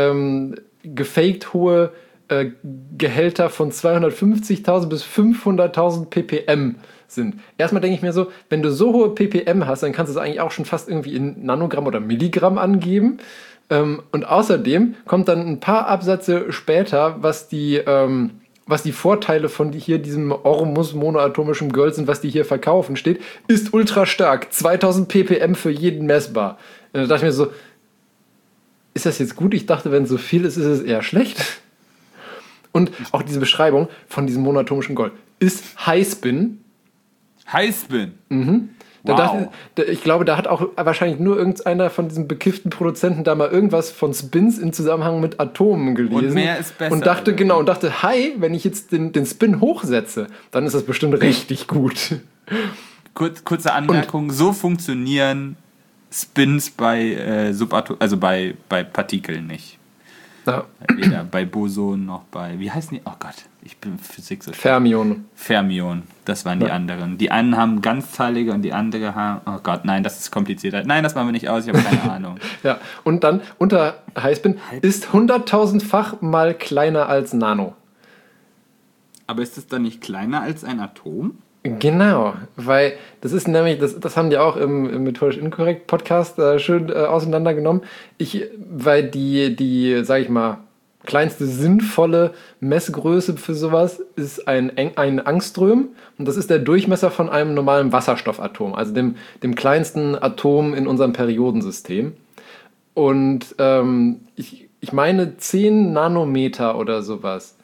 gefaked hohe Gehälter von 250.000 bis 500.000 ppm sind. Erstmal denke ich mir so, wenn du so hohe ppm hast, dann kannst du es eigentlich auch schon fast irgendwie in Nanogramm oder Milligramm angeben. Und außerdem kommt dann ein paar Absätze später, was die Vorteile von diesem Ormus monoatomischem Gold sind, was die hier verkaufen, steht, ist ultra stark, 2000 ppm für jeden messbar. Und da dachte ich mir so, ist das jetzt gut? Ich dachte, wenn es so viel ist, ist es eher schlecht. Und auch diese Beschreibung von diesem monoatomischen Gold ist Highspin. Highspin? Mhm. Wow. Ich glaube, da hat auch wahrscheinlich nur irgendeiner von diesen bekifften Produzenten da mal irgendwas von Spins in Zusammenhang mit Atomen gelesen. Und mehr ist besser. Und dachte, hi, wenn ich jetzt den Spin hochsetze, dann ist das bestimmt richtig gut. Kurze Anmerkung, so funktionieren Spins bei bei Partikeln nicht. Ja. Weder bei Boson noch bei, wie heißen die? Oh Gott, ich bin Physik so schlecht. Fermion, das waren die anderen. Die einen haben Ganzzahlige und die andere haben, oh Gott, nein, das ist komplizierter. Nein, das machen wir nicht aus, ich habe keine Ahnung. Ja, und dann unter Highspin ist 100.000-fach mal kleiner als Nano. Aber ist es dann nicht kleiner als ein Atom? Genau, weil das ist nämlich, das haben die auch im Methodisch Inkorrekt Podcast schön auseinandergenommen. Weil die, sag ich mal, kleinste sinnvolle Messgröße für sowas ist ein Angström und das ist der Durchmesser von einem normalen Wasserstoffatom, also dem kleinsten Atom in unserem Periodensystem. Und ich meine 10 Nanometer oder sowas.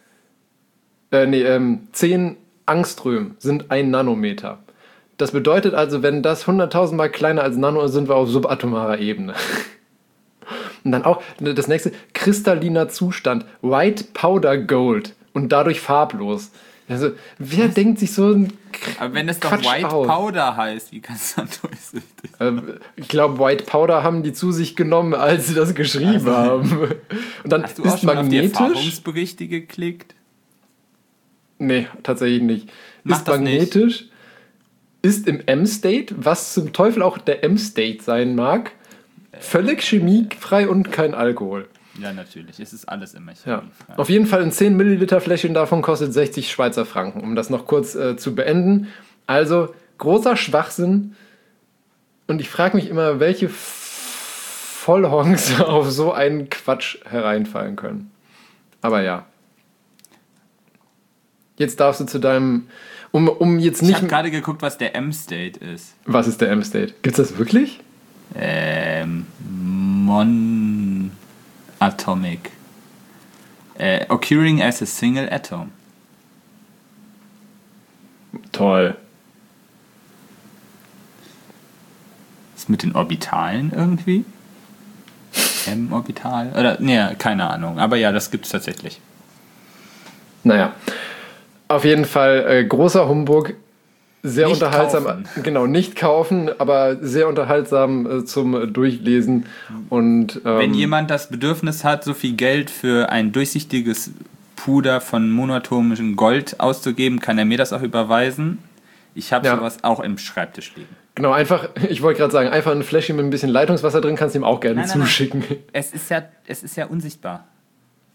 10 Angström sind 1 Nanometer. Das bedeutet also, wenn das 100.000 Mal kleiner als Nano ist, sind wir auf subatomarer Ebene. Und dann auch das nächste, kristalliner Zustand, White Powder Gold und dadurch farblos. Also, wer denkt sich so ein Aber wenn es doch White Powder heißt, wie kannst du dann durchsichtig? Ich glaube, White Powder haben die zu sich genommen, als sie das geschrieben haben. Und dann hast du auch schon auf die Erfahrungsberichte geklickt? Nee, tatsächlich nicht. Ist magnetisch, ist im M-State, was zum Teufel auch der M-State sein mag, völlig chemiefrei und kein Alkohol. Ja, natürlich. Es ist alles immer chemiefrei. Ja. Auf jeden Fall ein 10 Milliliter Fläschchen davon kostet 60 Schweizer Franken, um das noch kurz zu beenden. Also, großer Schwachsinn. Und ich frage mich immer, welche Vollhongs auf so einen Quatsch hereinfallen können. Aber ja. Jetzt darfst du zu deinem, um jetzt nicht... Ich habe gerade geguckt, was der M-State ist. Was ist der M-State? Gibt's das wirklich? Monatomic. Occurring as a single atom. Toll. Ist mit den Orbitalen irgendwie? M-Orbital? Oder, nee, keine Ahnung. Aber ja, das gibt's tatsächlich. Naja. Auf jeden Fall großer Humbug, sehr nicht unterhaltsam. Kaufen. Genau, nicht kaufen, aber sehr unterhaltsam zum Durchlesen. Und wenn jemand das Bedürfnis hat, so viel Geld für ein durchsichtiges Puder von monatomischem Gold auszugeben, kann er mir das auch überweisen. Ich habe sowas auch im Schreibtisch liegen. Genau, ich wollte gerade sagen, einfach ein Fläschchen mit ein bisschen Leitungswasser drin, kannst du ihm auch gerne zuschicken. Nein. Es ist ja unsichtbar.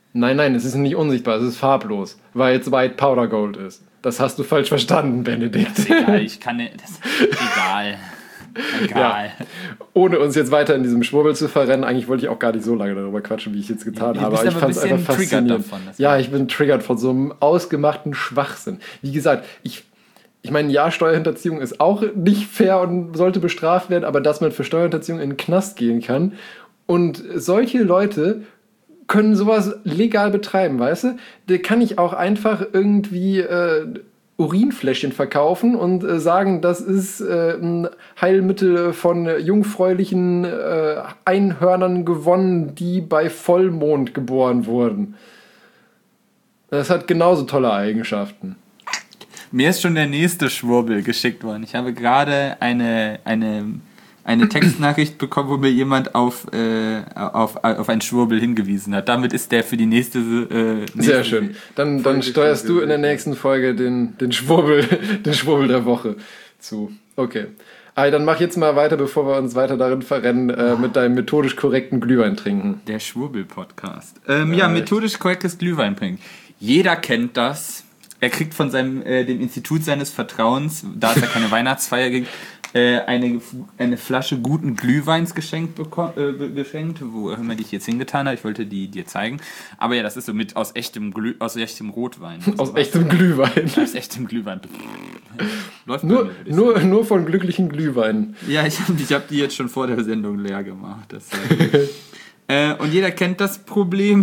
Nein, es ist nicht unsichtbar, es ist farblos, weil es White Powder Gold ist. Das hast du falsch verstanden, Benedikt. Das ist egal, egal. Ja. Ohne uns jetzt weiter in diesem Schwurbel zu verrennen, eigentlich wollte ich auch gar nicht so lange darüber quatschen, wie ich jetzt getan habe. Aber ich fand es einfach faszinierend. Ja, ich bin triggert von so einem ausgemachten Schwachsinn. Wie gesagt, ich meine, ja, Steuerhinterziehung ist auch nicht fair und sollte bestraft werden, aber dass man für Steuerhinterziehung in den Knast gehen kann und solche Leute können sowas legal betreiben, weißt du? Da kann ich auch einfach irgendwie Urinfläschchen verkaufen und sagen, das ist ein Heilmittel von jungfräulichen Einhörnern gewonnen, die bei Vollmond geboren wurden. Das hat genauso tolle Eigenschaften. Mir ist schon der nächste Schwurbel geschickt worden. Ich habe gerade eine Textnachricht bekommen, wo mir jemand auf einen Schwurbel hingewiesen hat. Damit ist der für die nächste Sehr schön. Dann steuerst du in der nächsten Folge den Schwurbel der Woche zu. Okay. Dann mach jetzt mal weiter, bevor wir uns weiter darin verrennen, mit deinem methodisch korrekten Glühwein trinken. Der Schwurbel-Podcast. Methodisch korrektes Glühwein trinken. Jeder kennt das. Er kriegt von dem Institut seines Vertrauens, da es ja keine Weihnachtsfeier gibt, eine Flasche guten Glühweins geschenkt, wo immer die ich jetzt hingetan habe. Ich wollte die dir zeigen. Aber ja, das ist so aus echtem Rotwein. Aus echtem Glühwein. Aus echtem Glühwein. Läuft nur von glücklichen Glühweinen. Ja, ich hab die jetzt schon vor der Sendung leer gemacht. Und jeder kennt das Problem.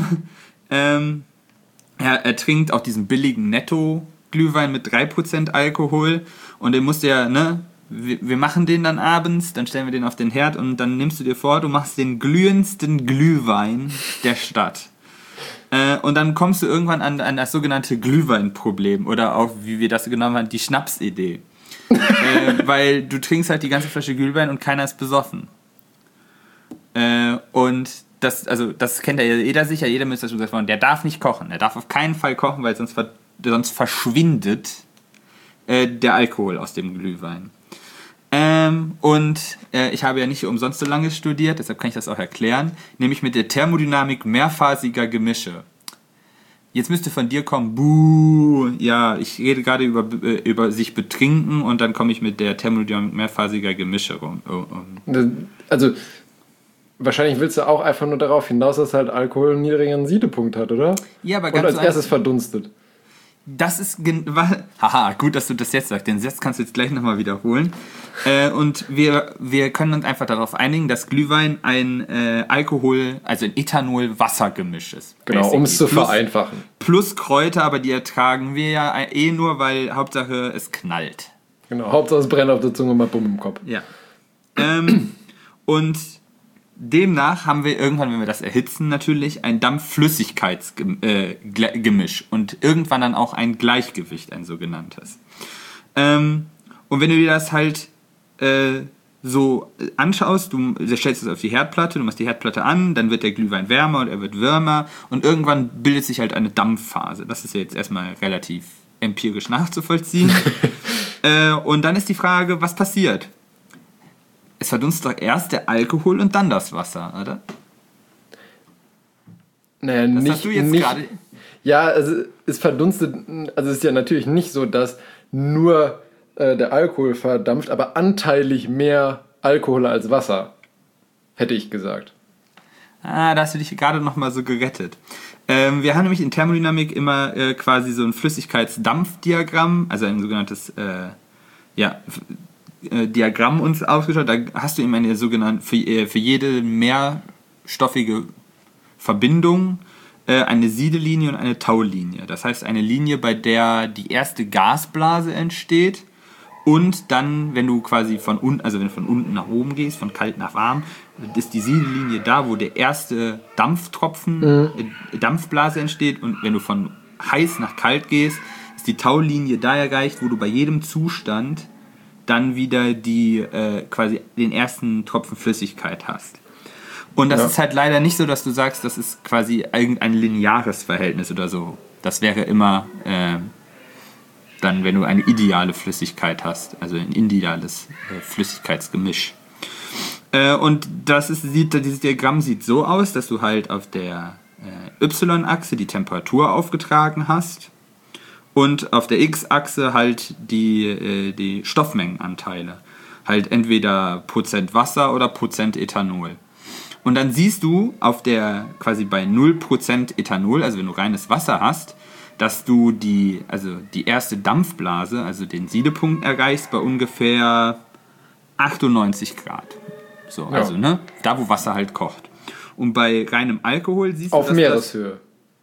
Er trinkt auch diesen billigen Netto-Glühwein mit 3% Alkohol und den musst du ja, wir machen den dann abends, dann stellen wir den auf den Herd und dann nimmst du dir vor, du machst den glühendsten Glühwein der Stadt. Und dann kommst du irgendwann an das sogenannte Glühweinproblem oder auch, wie wir das genommen haben, die Schnapsidee. Weil du trinkst halt die ganze Flasche Glühwein und keiner ist besoffen. Und das kennt ja jeder sicher, jeder müsste das schon gesagt haben, der darf nicht kochen, der darf auf keinen Fall kochen, weil sonst verschwindet der Alkohol aus dem Glühwein. Ich habe ja nicht umsonst so lange studiert, deshalb kann ich das auch erklären, nämlich mit der Thermodynamik mehrphasiger Gemische. Jetzt müsste von dir kommen, buh, ja, ich rede gerade über sich betrinken und dann komme ich mit der Thermodynamik mehrphasiger Gemische rum. Also wahrscheinlich willst du auch einfach nur darauf hinaus, dass halt Alkohol einen niedrigen Siedepunkt hat, oder? Ja, aber ganz und als erstes verdunstet. Das ist... Haha, gut, dass du das jetzt sagst. Den Satz kannst du jetzt gleich nochmal wiederholen. Und wir können uns einfach darauf einigen, dass Glühwein ein Alkohol, also ein Ethanol-Wasser-Gemisch ist. Genau, um es zu vereinfachen. Plus Kräuter, aber die ertragen wir ja nur, weil Hauptsache es knallt. Genau, Hauptsache es brennt auf der Zunge, mal bumm im Kopf. Ja. Und demnach haben wir irgendwann, wenn wir das erhitzen, natürlich ein Dampf-Flüssigkeits-Gemisch und irgendwann dann auch ein Gleichgewicht, ein sogenanntes. Und wenn du dir das halt so anschaust, du stellst es auf die Herdplatte, du machst die Herdplatte an, dann wird der Glühwein wärmer und er wird wärmer und irgendwann bildet sich halt eine Dampfphase. Das ist ja jetzt erstmal relativ empirisch nachzuvollziehen. Und dann ist die Frage, was passiert? Es verdunstet doch erst der Alkohol und dann das Wasser, oder? Naja, das hast du jetzt gerade... Ja, also es verdunstet... Also es ist ja natürlich nicht so, dass nur der Alkohol verdampft, aber anteilig mehr Alkohol als Wasser, hätte ich gesagt. Da hast du dich gerade nochmal so gerettet. Wir haben nämlich in Thermodynamik immer quasi so ein Flüssigkeitsdampfdiagramm, also ein sogenanntes... Diagramm uns aufgeschaut, da hast du eben eine sogenannte, für jede mehrstoffige Verbindung eine Siedelinie und eine Taulinie. Das heißt, eine Linie, bei der die erste Gasblase entsteht und dann, wenn du quasi von unten nach oben gehst, von kalt nach warm, ist die Siedelinie da, wo der erste Dampfblase entsteht und wenn du von heiß nach kalt gehst, ist die Taulinie da erreicht, wo du bei jedem Zustand dann wieder quasi den ersten Tropfen Flüssigkeit hast. Und das ist halt leider nicht so, dass du sagst, das ist quasi irgendein lineares Verhältnis oder so. Das wäre immer dann, wenn du eine ideale Flüssigkeit hast, also ein ideales Flüssigkeitsgemisch. Und dieses Diagramm sieht so aus, dass du halt auf der Y-Achse die Temperatur aufgetragen hast und auf der X-Achse halt die Stoffmengenanteile. Halt entweder Prozent Wasser oder Prozent Ethanol. Und dann siehst du quasi bei 0% Ethanol, also wenn du reines Wasser hast, dass du die erste Dampfblase, also den Siedepunkt erreichst bei ungefähr 98 Grad. So, ja. Also da wo Wasser halt kocht. Und bei reinem Alkohol siehst du auf Meereshöhe.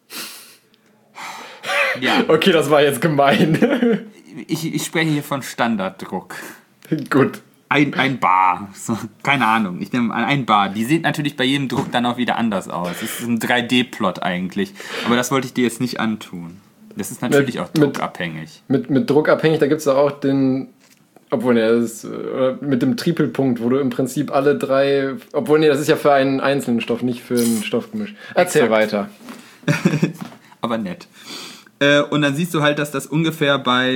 Ja. Okay, das war jetzt gemein. Ich spreche hier von Standarddruck. Gut. Ein Bar. So, keine Ahnung. Ich nehme an, ein Bar. Die sieht natürlich bei jedem Druck dann auch wieder anders aus. Das ist ein 3D-Plot eigentlich. Aber das wollte ich dir jetzt nicht antun. Das ist natürlich auch druckabhängig. Mit druckabhängig, da gibt es auch den... Obwohl, mit dem Tripelpunkt, wo du im Prinzip alle drei... Obwohl, das ist ja für einen einzelnen Stoff, nicht für ein Stoffgemisch. Erzähl weiter. Aber nett. Und dann siehst du halt, dass das ungefähr bei,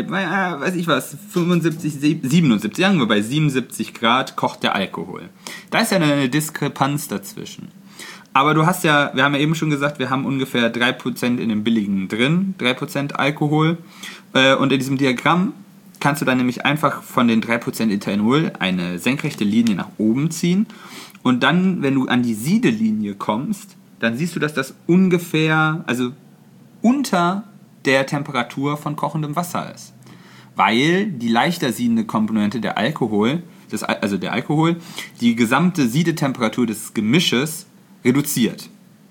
75, 77, sagen wir bei 77 Grad kocht der Alkohol. Da ist ja eine Diskrepanz dazwischen. Aber wir haben ja eben schon gesagt, wir haben ungefähr 3% in dem billigen drin, 3% Alkohol. Und in diesem Diagramm kannst du dann nämlich einfach von den 3% Ethanol eine senkrechte Linie nach oben ziehen. Und dann, wenn du an die Siedelinie kommst, dann siehst du, dass das ungefähr, also unter der Temperatur von kochendem Wasser ist. Weil die leichter siedende Komponente der Alkohol, die gesamte Siedetemperatur des Gemisches reduziert.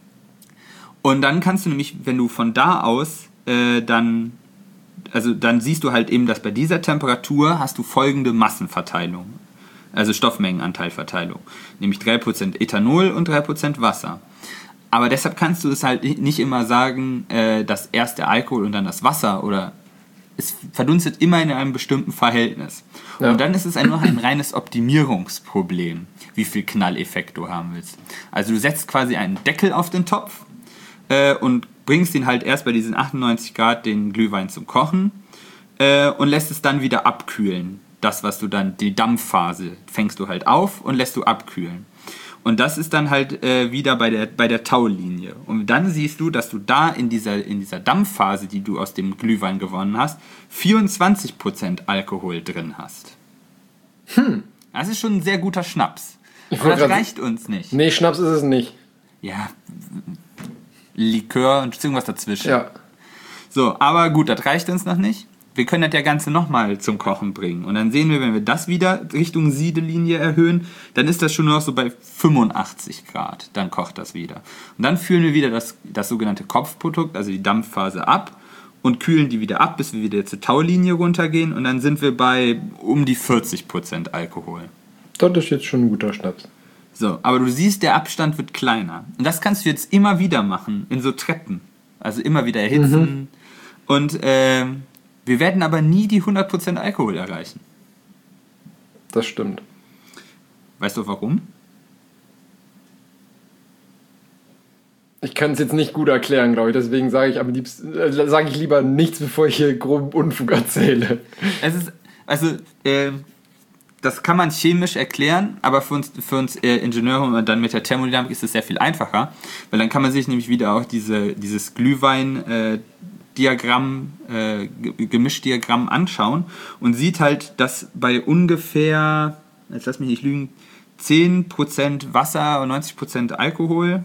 Und dann kannst du nämlich, wenn du von da aus, dann siehst du halt eben, dass bei dieser Temperatur hast du folgende Massenverteilung, also Stoffmengenanteilverteilung, nämlich 3% Ethanol und 3% Wasser. Aber deshalb kannst du es halt nicht immer sagen, dass erst der Alkohol und dann das Wasser, oder es verdunstet immer in einem bestimmten Verhältnis. Ja. Und dann ist es nur ein reines Optimierungsproblem, wie viel Knalleffekt du haben willst. Also du setzt quasi einen Deckel auf den Topf und bringst ihn halt erst bei diesen 98 Grad den Glühwein zum Kochen und lässt es dann wieder abkühlen. Das, was du dann, die Dampfphase, fängst du halt auf und lässt du abkühlen. Und das ist dann halt wieder bei der Taulinie. Und dann siehst du, dass du da in dieser Dampfphase, die du aus dem Glühwein gewonnen hast, 24% Alkohol drin hast. Das ist schon ein sehr guter Schnaps. Aber das reicht uns nicht. Nee, Schnaps ist es nicht. Ja, Likör und irgendwas dazwischen. Ja. So, aber gut, das reicht uns noch nicht. Wir können das Ganze nochmal zum Kochen bringen. Und dann sehen wir, wenn wir das wieder Richtung Siedelinie erhöhen, dann ist das schon nur noch so bei 85 Grad. Dann kocht das wieder. Und dann führen wir wieder das sogenannte Kopfprodukt, also die Dampfphase, ab und kühlen die wieder ab, bis wir wieder zur Taulinie runtergehen. Und dann sind wir bei um die 40% Alkohol. Das ist jetzt schon ein guter Schnaps. So, aber du siehst, der Abstand wird kleiner. Und das kannst du jetzt immer wieder machen, in so Treppen. Also immer wieder erhitzen. Und wir werden aber nie die 100% Alkohol erreichen. Das stimmt. Weißt du warum? Ich kann es jetzt nicht gut erklären, glaube ich. Deswegen sage ich lieber nichts, bevor ich hier groben Unfug erzähle. Das kann man chemisch erklären, aber für uns Ingenieure und dann mit der Thermodynamik ist es sehr viel einfacher, weil dann kann man sich nämlich wieder auch dieses Glühwein Gemischdiagramm anschauen und sieht halt, dass bei ungefähr, jetzt lass mich nicht lügen, 10% Wasser und 90% Alkohol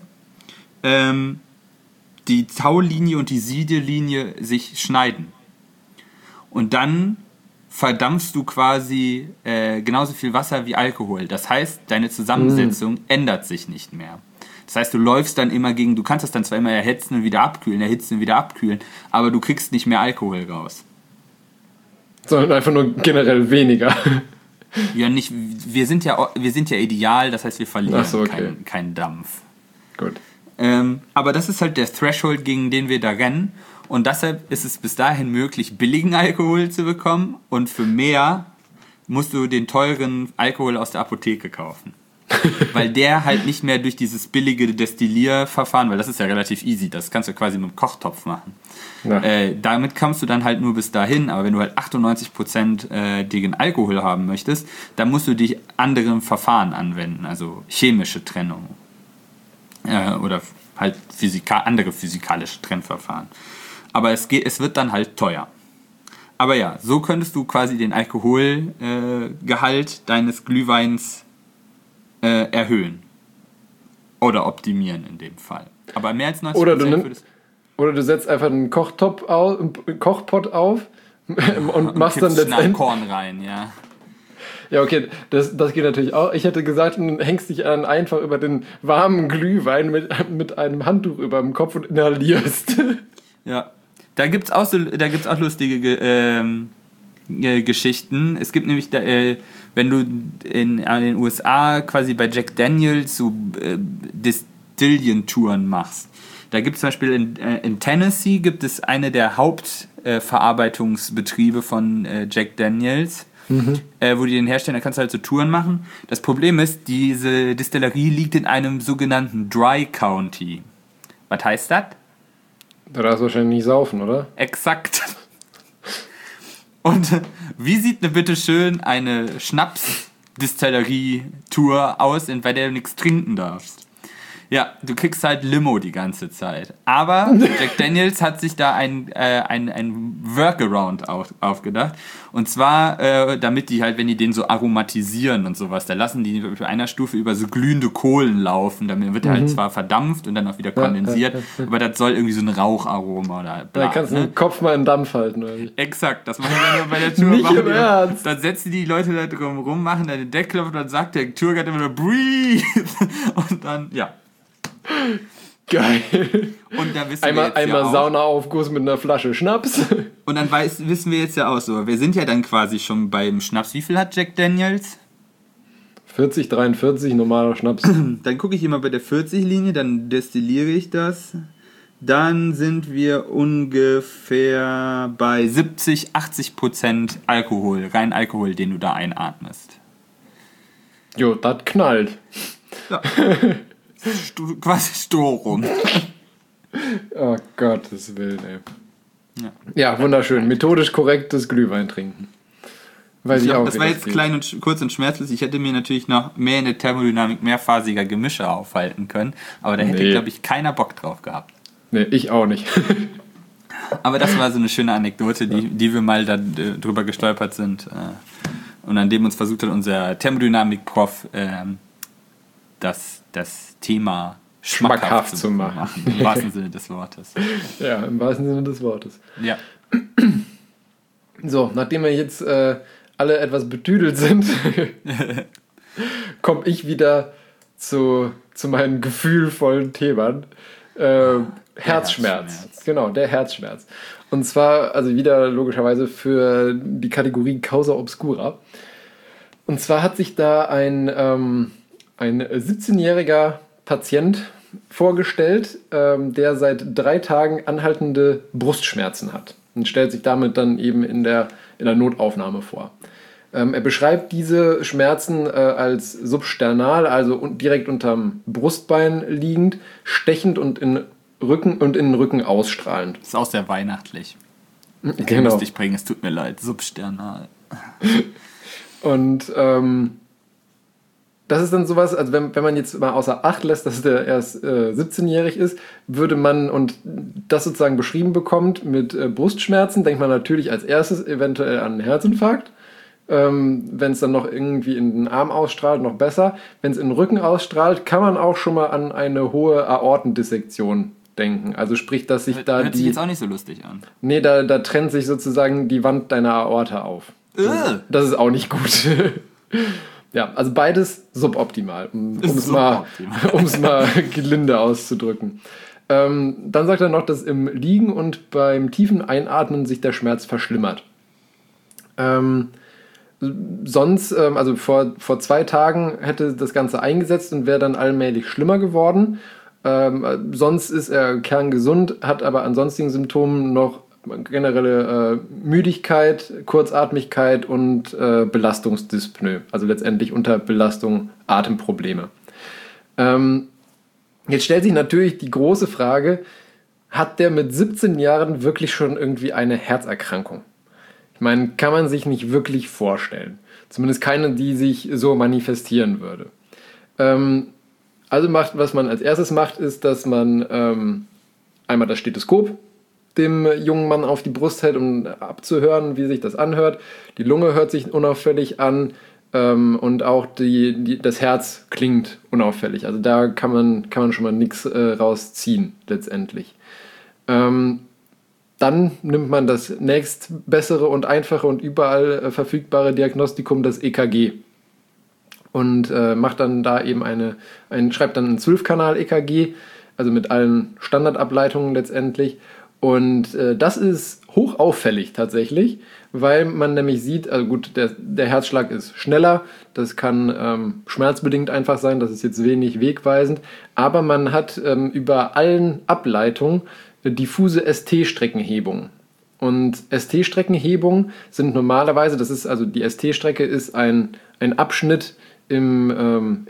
die Taulinie und die Siedelinie sich schneiden. Und dann verdampfst du quasi genauso viel Wasser wie Alkohol. Das heißt, deine Zusammensetzung ändert sich nicht mehr. Das heißt, du läufst dann immer du kannst das dann zwar immer erhitzen und wieder abkühlen, aber du kriegst nicht mehr Alkohol raus. Sondern einfach nur generell weniger. Ja, nicht, wir sind ja ideal, das heißt, wir verlieren keinen Dampf. Gut. Aber das ist halt der Threshold, gegen den wir da rennen. Und deshalb ist es bis dahin möglich, billigen Alkohol zu bekommen. Und für mehr musst du den teuren Alkohol aus der Apotheke kaufen. Weil der halt nicht mehr durch dieses billige Destillierverfahren, weil das ist ja relativ easy, das kannst du quasi mit dem Kochtopf machen. Damit kommst du dann halt nur bis dahin, aber wenn du halt 98% dicken Alkohol haben möchtest, dann musst du die anderen Verfahren anwenden, also chemische Trennung. Oder halt andere physikalische Trennverfahren. Aber es wird dann halt teuer. Aber ja, so könntest du quasi den Alkoholgehalt deines Glühweins erhöhen. Oder optimieren in dem Fall. Aber mehr als 90% oder du setzt einfach einen Kochpott auf und machst dann letztendlich Korn rein, ja. Ja, okay, das geht natürlich auch. Ich hätte gesagt, du hängst dich einfach über den warmen Glühwein mit einem Handtuch über dem Kopf und inhalierst. Ja, da gibt's auch lustige Geschichten. Es gibt nämlich, wenn du in den USA quasi bei Jack Daniels so Distillion-Touren machst, da gibt es zum Beispiel in Tennessee gibt es eine der Hauptverarbeitungsbetriebe von Jack Daniels, wo die den herstellen, da kannst du halt so Touren machen. Das Problem ist, diese Distillerie liegt in einem sogenannten Dry County. Was heißt das? Da darfst du wahrscheinlich nicht saufen, oder? Exakt. Und wie sieht bitte schön eine Schnaps-Distillerie-Tour aus, in der du nichts trinken darfst? Ja, du kriegst halt Limo die ganze Zeit. Aber Jack Daniels hat sich da ein Workaround aufgedacht. Und zwar, damit die halt, wenn die den so aromatisieren und sowas, da lassen die bei einer Stufe über so glühende Kohlen laufen. Damit wird er halt zwar verdampft und dann auch wieder kondensiert, aber das soll irgendwie so ein Raucharoma oder bla. Da kannst du den Kopf mal in den Dampf halten. Oder? Exakt, das machen wir nur bei der Tour. Nicht im Ernst. Dann setzen die Leute da drum rum, machen dann den Deckel auf und dann sagt der Tourguide immer nur Breathe. Und dann, ja. Geil. Und da wissen einmal Saunaaufguss mit einer Flasche Schnaps. Und dann wissen wir jetzt ja auch so, wir sind ja dann quasi schon beim Schnaps. Wie viel hat Jack Daniels? 40, 43, normaler Schnaps. Dann gucke ich immer bei der 40-Linie, dann destilliere ich das. Dann sind wir ungefähr bei 70-80% Alkohol, rein Alkohol, den du da einatmest. Jo, das knallt. Ja. Quasi Strohrum. Oh Gottes Willen, ey. Ja, wunderschön. Methodisch korrektes Glühwein trinken. Das war jetzt klein und kurz und schmerzlos. Ich hätte mir natürlich noch mehr in der Thermodynamik mehrphasiger Gemische aufhalten können, aber da hätte, glaube ich, keiner Bock drauf gehabt. Nee, ich auch nicht. Aber das war so eine schöne Anekdote, die wir mal da drüber gestolpert sind und an dem uns versucht hat, unser Thermodynamik-Prof das Thema schmackhaft zu machen. Im wahrsten Sinne des Wortes. Ja, im wahrsten Sinne des Wortes. Ja. So, nachdem wir jetzt alle etwas betüdelt sind, komme ich wieder zu meinen gefühlvollen Themen. Herzschmerz. Genau, der Herzschmerz. Und zwar, also wieder logischerweise für die Kategorie Causa Obscura. Und zwar hat sich da ein 17-jähriger Patient vorgestellt, der seit 3 Tagen anhaltende Brustschmerzen hat und stellt sich damit dann eben in der Notaufnahme vor. Er beschreibt diese Schmerzen als substernal, also direkt unterm Brustbein liegend, stechend und in den Rücken ausstrahlend. Das ist auch sehr weihnachtlich. Genau. Musste ich bringen, es tut mir leid, substernal. Und das ist dann sowas, also wenn man jetzt mal außer Acht lässt, dass der erst 17-jährig ist, würde man und das sozusagen beschrieben bekommt mit Brustschmerzen, denkt man natürlich als erstes eventuell an einen Herzinfarkt. Wenn es dann noch irgendwie in den Arm ausstrahlt, noch besser. Wenn es in den Rücken ausstrahlt, kann man auch schon mal an eine hohe Aortendissektion denken. Also sprich, dass sich da hört sich jetzt auch nicht so lustig an. Nee, da trennt sich sozusagen die Wand deiner Aorta auf. Das ist auch nicht gut. Ja, also beides suboptimal, um es mal gelinde auszudrücken. Dann sagt er noch, dass im Liegen und beim tiefen Einatmen sich der Schmerz verschlimmert. Sonst, also vor 2 Tagen hätte das Ganze eingesetzt und wäre dann allmählich schlimmer geworden. Sonst ist er kerngesund, hat aber an sonstigen Symptomen noch generelle Müdigkeit, Kurzatmigkeit und Belastungsdyspnoe, also letztendlich unter Belastung Atemprobleme. Jetzt stellt sich natürlich die große Frage, hat der mit 17 Jahren wirklich schon irgendwie eine Herzerkrankung? Ich meine, kann man sich nicht wirklich vorstellen. Zumindest keine, die sich so manifestieren würde. Also was man als erstes macht, ist, dass man einmal das Stethoskop dem jungen Mann auf die Brust hält, um abzuhören, wie sich das anhört. Die Lunge hört sich unauffällig an und auch das Herz klingt unauffällig. Also da kann man schon mal nichts rausziehen letztendlich. Dann nimmt man das nächstbessere und einfache und überall verfügbare Diagnostikum, das EKG. Und macht dann da eben schreibt dann ein 12-Kanal-EKG, also mit allen Standardableitungen letztendlich. Und das ist hoch auffällig tatsächlich, weil man nämlich sieht, also gut, der Herzschlag ist schneller, das kann schmerzbedingt einfach sein, das ist jetzt wenig wegweisend, aber man hat über allen Ableitungen diffuse ST-Streckenhebung. Und ST-Streckenhebung sind normalerweise, die ST-Strecke ist ein Abschnitt im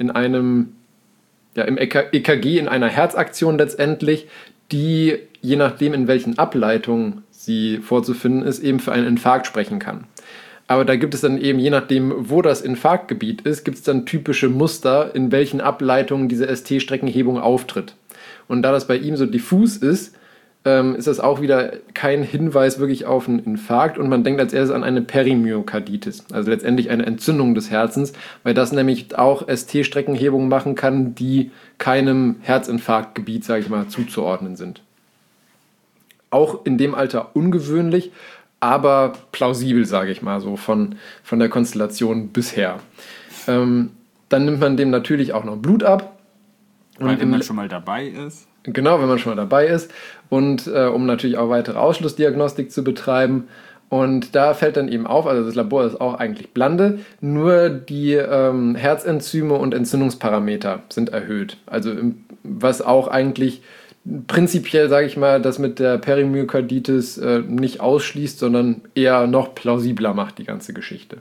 EKG in einer Herzaktion letztendlich, die, je nachdem in welchen Ableitungen sie vorzufinden ist, eben für einen Infarkt sprechen kann. Aber da gibt es dann eben, je nachdem, wo das Infarktgebiet ist, gibt es dann typische Muster, in welchen Ableitungen diese ST-Streckenhebung auftritt. Und da das bei ihm so diffus ist das auch wieder kein Hinweis wirklich auf einen Infarkt und man denkt als erstes an eine Perimyokarditis, also letztendlich eine Entzündung des Herzens, weil das nämlich auch ST-Streckenhebungen machen kann, die keinem Herzinfarktgebiet, sage ich mal, zuzuordnen sind. Auch in dem Alter ungewöhnlich, aber plausibel, sage ich mal, so von der Konstellation bisher. Dann nimmt man dem natürlich auch noch Blut ab. Weil wenn man schon mal dabei ist. Genau, wenn man schon mal dabei ist und um natürlich auch weitere Ausschlussdiagnostik zu betreiben. Und da fällt dann eben auf, also das Labor ist auch eigentlich blande, nur die Herzenzyme und Entzündungsparameter sind erhöht. Also was auch eigentlich prinzipiell, sage ich mal, das mit der Perimyokarditis nicht ausschließt, sondern eher noch plausibler macht, die ganze Geschichte.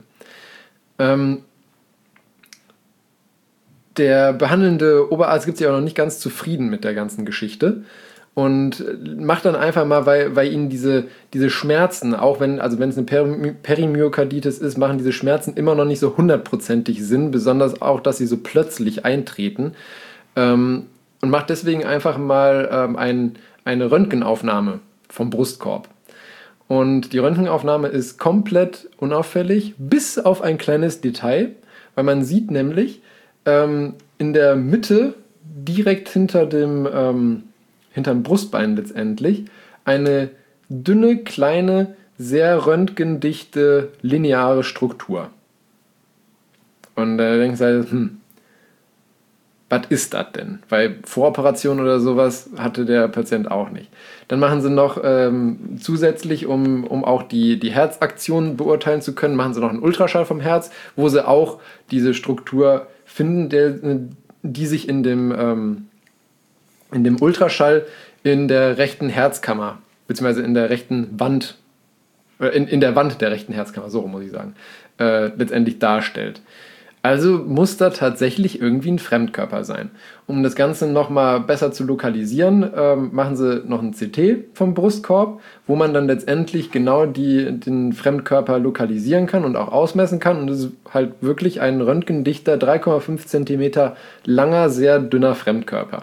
Der behandelnde Oberarzt gibt sich auch noch nicht ganz zufrieden mit der ganzen Geschichte und macht dann einfach mal, weil ihnen diese Schmerzen, auch wenn es eine Perimyokarditis ist, machen diese Schmerzen immer noch nicht so 100%ig Sinn, besonders auch, dass sie so plötzlich eintreten, und macht deswegen einfach mal eine Röntgenaufnahme vom Brustkorb. Und die Röntgenaufnahme ist komplett unauffällig, bis auf ein kleines Detail, weil man sieht nämlich, in der Mitte, direkt hinterm Brustbein letztendlich, eine dünne, kleine, sehr röntgendichte, lineare Struktur. Und da denkst du halt, was ist das denn? Weil Voroperation oder sowas hatte der Patient auch nicht. Dann machen sie noch zusätzlich, um auch die Herzaktion beurteilen zu können, machen sie noch einen Ultraschall vom Herz, wo sie auch diese Struktur finden, die sich in dem Ultraschall in der rechten Herzkammer, beziehungsweise in der rechten Wand, in der Wand der rechten Herzkammer, so muss ich sagen, letztendlich darstellt. Also muss da tatsächlich irgendwie ein Fremdkörper sein. Um das Ganze nochmal besser zu lokalisieren, machen sie noch ein CT vom Brustkorb, wo man dann letztendlich genau den Fremdkörper lokalisieren kann und auch ausmessen kann. Und das ist halt wirklich ein röntgendichter, 3,5 cm langer, sehr dünner Fremdkörper.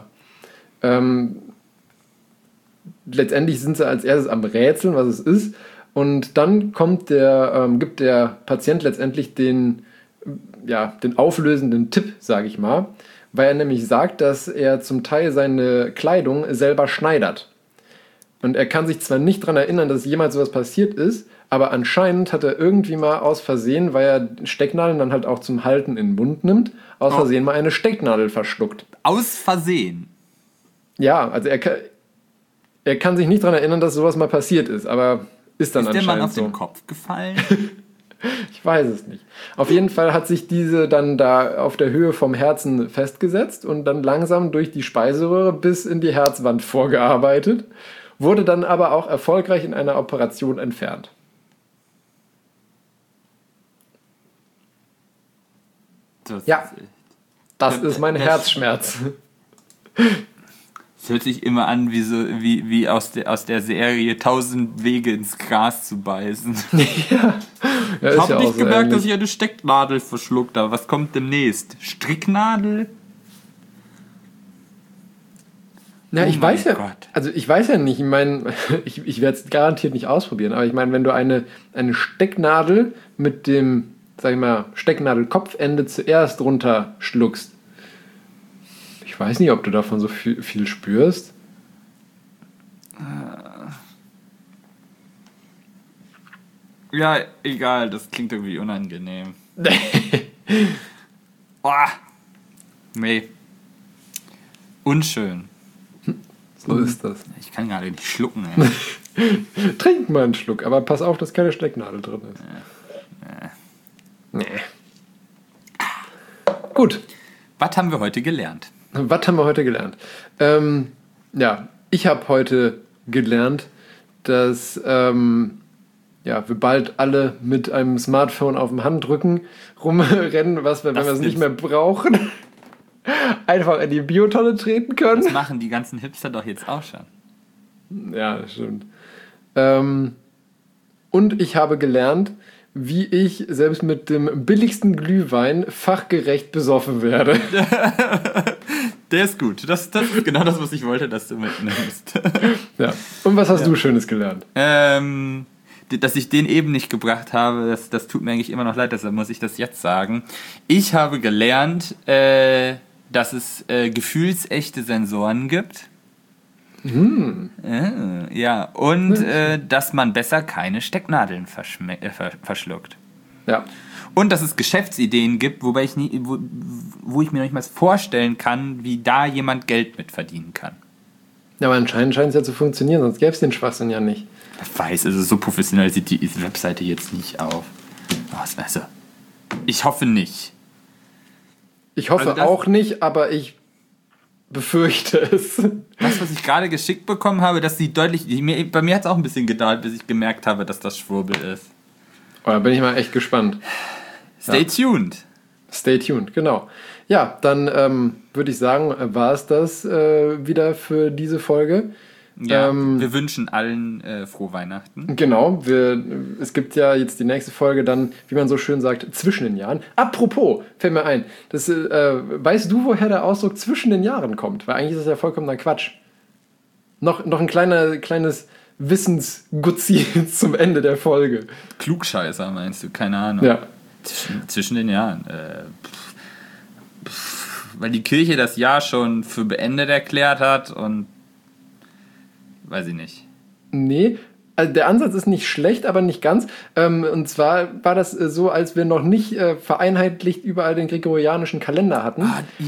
Letztendlich sind sie als erstes am Rätseln, was es ist. Und dann gibt der Patient letztendlich den auflösenden Tipp, sage ich mal, weil er nämlich sagt, dass er zum Teil seine Kleidung selber schneidert. Und er kann sich zwar nicht daran erinnern, dass jemals sowas passiert ist, aber anscheinend hat er irgendwie mal aus Versehen, weil er Stecknadeln dann halt auch zum Halten in den Mund nimmt, aus Versehen mal eine Stecknadel verschluckt. Aus Versehen? Ja, also er kann sich nicht daran erinnern, dass sowas mal passiert ist, aber ist dann anscheinend so. Ist der Mann auf den Kopf gefallen? Ich weiß es nicht. Auf jeden Fall hat sich diese dann da auf der Höhe vom Herzen festgesetzt und dann langsam durch die Speiseröhre bis in die Herzwand vorgearbeitet, wurde dann aber auch erfolgreich in einer Operation entfernt. Das ist mein Herzschmerz. Es hört sich immer an wie aus der Serie 1000 Wege ins Gras zu beißen. Ja, ich habe nicht gemerkt, dass ich eine Stecknadel verschluckt habe. Was kommt demnächst? Stricknadel? Na, ich weiß ja nicht, ich meine, ich werde es garantiert nicht ausprobieren, aber ich meine, wenn du eine Stecknadel mit dem, sag ich mal, Stecknadelkopfende zuerst runterschluckst, ich weiß nicht, ob du davon so viel spürst. Ja, egal, das klingt irgendwie unangenehm. Oh, nee. Unschön. So ist das. Ich kann gerade nicht schlucken. Ey. Trink mal einen Schluck, aber pass auf, dass keine Stecknadel drin ist. Nee. Gut. Was haben wir heute gelernt? Ja, ich habe heute gelernt, dass wir bald alle mit einem Smartphone auf dem Handrücken rumrennen, was wir, wenn wir es nicht mehr brauchen, einfach in die Biotonne treten können. Das machen die ganzen Hipster doch jetzt auch schon. Ja, das stimmt. Und ich habe gelernt, wie ich selbst mit dem billigsten Glühwein fachgerecht besoffen werde. Der ist gut. Das ist genau das, was ich wollte, dass du mitnimmst. Ja. Und was hast du Schönes gelernt? Dass ich den eben nicht gebracht habe, das tut mir eigentlich immer noch leid, deshalb muss ich das jetzt sagen. Ich habe gelernt, dass es gefühlsechte Sensoren gibt. Ja, und dass man besser keine Stecknadeln verschluckt. Ja. Und dass es Geschäftsideen gibt, wo ich mir noch nicht mal vorstellen kann, wie da jemand Geld mit verdienen kann. Ja, aber anscheinend scheint es ja zu funktionieren, sonst gäbe es den Schwachsinn ja nicht. Ich weiß, also so professionell sieht die Webseite jetzt nicht auf. Also, ich hoffe nicht. Ich hoffe auch nicht, aber ich befürchte es. Das, was ich gerade geschickt bekommen habe, das sieht deutlich... Bei mir hat es auch ein bisschen gedauert, bis ich gemerkt habe, dass das Schwurbel ist. Oh, da bin ich mal echt gespannt. Stay tuned. Stay tuned, genau. Ja, dann würde ich sagen, war es das wieder für diese Folge. Ja, wir wünschen allen frohe Weihnachten. Genau, es gibt ja jetzt die nächste Folge dann, wie man so schön sagt, zwischen den Jahren. Apropos, fällt mir ein, weißt du, woher der Ausdruck zwischen den Jahren kommt? Weil eigentlich ist das ja vollkommener Quatsch. Noch ein kleines Wissensgutzi zum Ende der Folge. Klugscheißer meinst du? Keine Ahnung. Ja. Zwischen den Jahren. Weil die Kirche das Jahr schon für beendet erklärt hat und weiß ich nicht. Nee, also der Ansatz ist nicht schlecht, aber nicht ganz. Und zwar war das so, als wir noch nicht vereinheitlicht überall den gregorianischen Kalender hatten.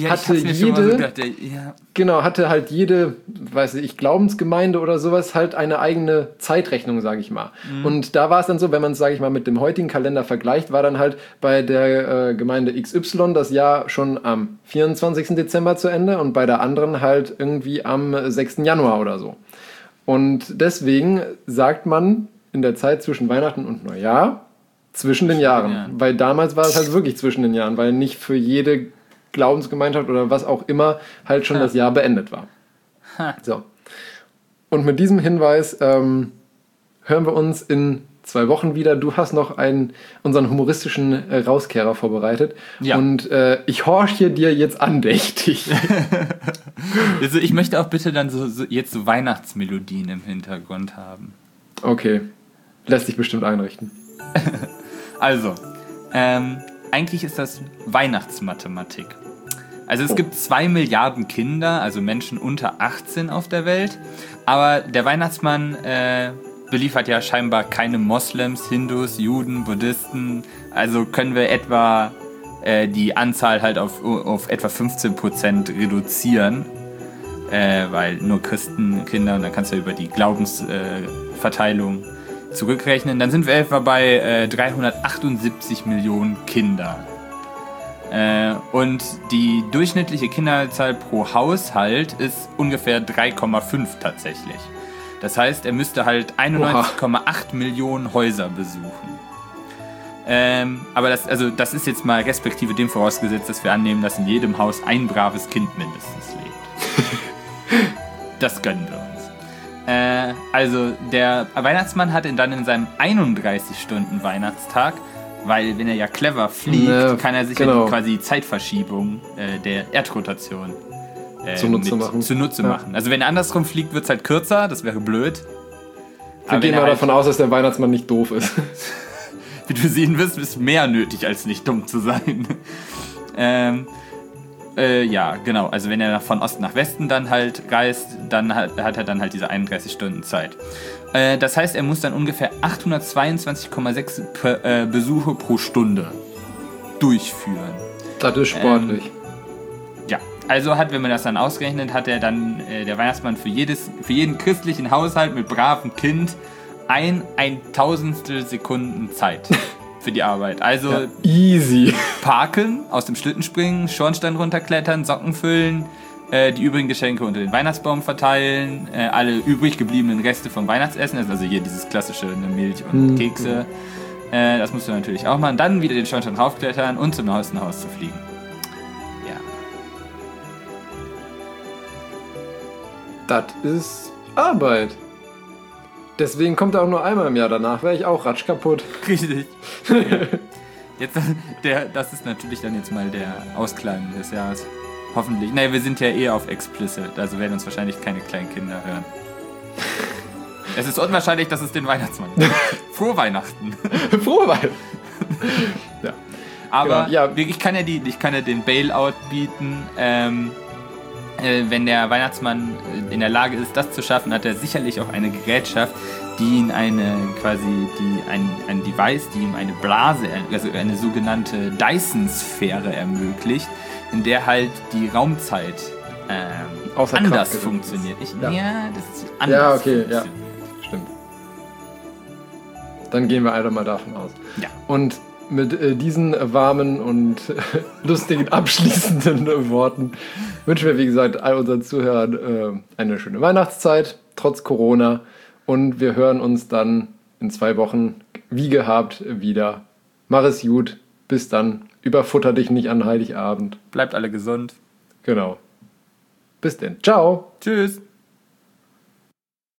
Hatte halt jede, weiß ich, Glaubensgemeinde oder sowas halt eine eigene Zeitrechnung, sage ich mal. Mhm. Und da war es dann so, wenn man es, sage ich mal, mit dem heutigen Kalender vergleicht, war dann halt bei der Gemeinde XY das Jahr schon am 24. Dezember zu Ende und bei der anderen halt irgendwie am 6. Januar oder so. Und deswegen sagt man in der Zeit zwischen Weihnachten und Neujahr zwischen den Jahren. Ja. Weil damals war es halt wirklich zwischen den Jahren, weil nicht für jede Glaubensgemeinschaft oder was auch immer halt schon das Jahr beendet war. So. Und mit diesem Hinweis hören wir uns in 2 Wochen wieder. Du hast noch unseren humoristischen Rauskehrer vorbereitet. Ja. Und ich horche dir jetzt andächtig. Also ich möchte auch bitte dann jetzt so Weihnachtsmelodien im Hintergrund haben. Okay. Lässt sich bestimmt einrichten. Also, eigentlich ist das Weihnachtsmathematik. Also es gibt 2 Milliarden Kinder, also Menschen unter 18 auf der Welt. Aber der Weihnachtsmann beliefert ja scheinbar keine Moslems, Hindus, Juden, Buddhisten. Also können wir etwa die Anzahl halt auf etwa 15% reduzieren. Weil nur Christenkinder, und dann kannst du über die Glaubensverteilung zurückrechnen. Dann sind wir etwa bei 378 Millionen Kinder. Und die durchschnittliche Kinderzahl pro Haushalt ist ungefähr 3,5 tatsächlich. Das heißt, er müsste halt 91,8 Millionen Häuser besuchen. Aber das ist jetzt mal respektive dem vorausgesetzt, dass wir annehmen, dass in jedem Haus ein braves Kind mindestens lebt. Das gönnen wir uns. Also der Weihnachtsmann hat dann in seinem 31-Stunden-Weihnachtstag, weil wenn er ja clever fliegt, kann er sich ja quasi die Zeitverschiebung der Erdrotation zunutze machen. Also wenn er andersrum fliegt, wird es halt kürzer, das wäre blöd. Wir gehen mal davon aus, dass der Weihnachtsmann nicht doof ist. Wie du sehen wirst, ist mehr nötig, als nicht dumm zu sein. Ja, genau. Also wenn er von Osten nach Westen dann halt reist, dann hat er dann halt diese 31 Stunden Zeit. Das heißt, er muss dann ungefähr 822,6 Besuche pro Stunde durchführen. Das ist sportlich. Ja, also wenn man das dann ausgerechnet, hat er dann der Weihnachtsmann für jeden christlichen Haushalt mit bravem Kind ein Tausendstel Sekunden Zeit für die Arbeit. Also ja, easy. Parken, aus dem Schlitten springen, Schornstein runterklettern, Socken füllen, die übrigen Geschenke unter den Weihnachtsbaum verteilen, alle übrig gebliebenen Reste vom Weihnachtsessen, also hier dieses klassische Milch und Kekse. Das musst du natürlich auch machen. Dann wieder den Schornstein raufklettern und zum neuesten Haus zu fliegen. Ja. Das ist Arbeit. Deswegen kommt er auch nur einmal im Jahr. Danach wäre ich auch ratsch kaputt. Richtig. Jetzt, das ist natürlich dann jetzt mal der Ausklang des Jahres. Hoffentlich. Naja, wir sind ja eh auf explicit, also werden uns wahrscheinlich keine kleinen Kinder hören. Es ist unwahrscheinlich, dass es den Weihnachtsmann gibt. Frohe Weihnachten. Frohe Weihnachten. Ja. Aber genau, ja. Ich kann ja den Bailout bieten. Wenn der Weihnachtsmann in der Lage ist, das zu schaffen, hat er sicherlich auch eine Gerätschaft, die ihn ein Device, die ihm eine Blase, also eine sogenannte Dyson-Sphäre ermöglicht, in der halt die Raumzeit anders funktioniert. Das ist anders. Ja, okay, ja. Stimmt. Dann gehen wir einfach mal davon aus. Ja. Und mit diesen warmen und lustigen abschließenden Worten wünschen wir, wie gesagt, all unseren Zuhörern eine schöne Weihnachtszeit, trotz Corona. Und wir hören uns dann in 2 Wochen, wie gehabt, wieder. Mach es gut. Bis dann. Überfutter dich nicht an Heiligabend. Bleibt alle gesund. Genau. Bis denn. Ciao. Tschüss.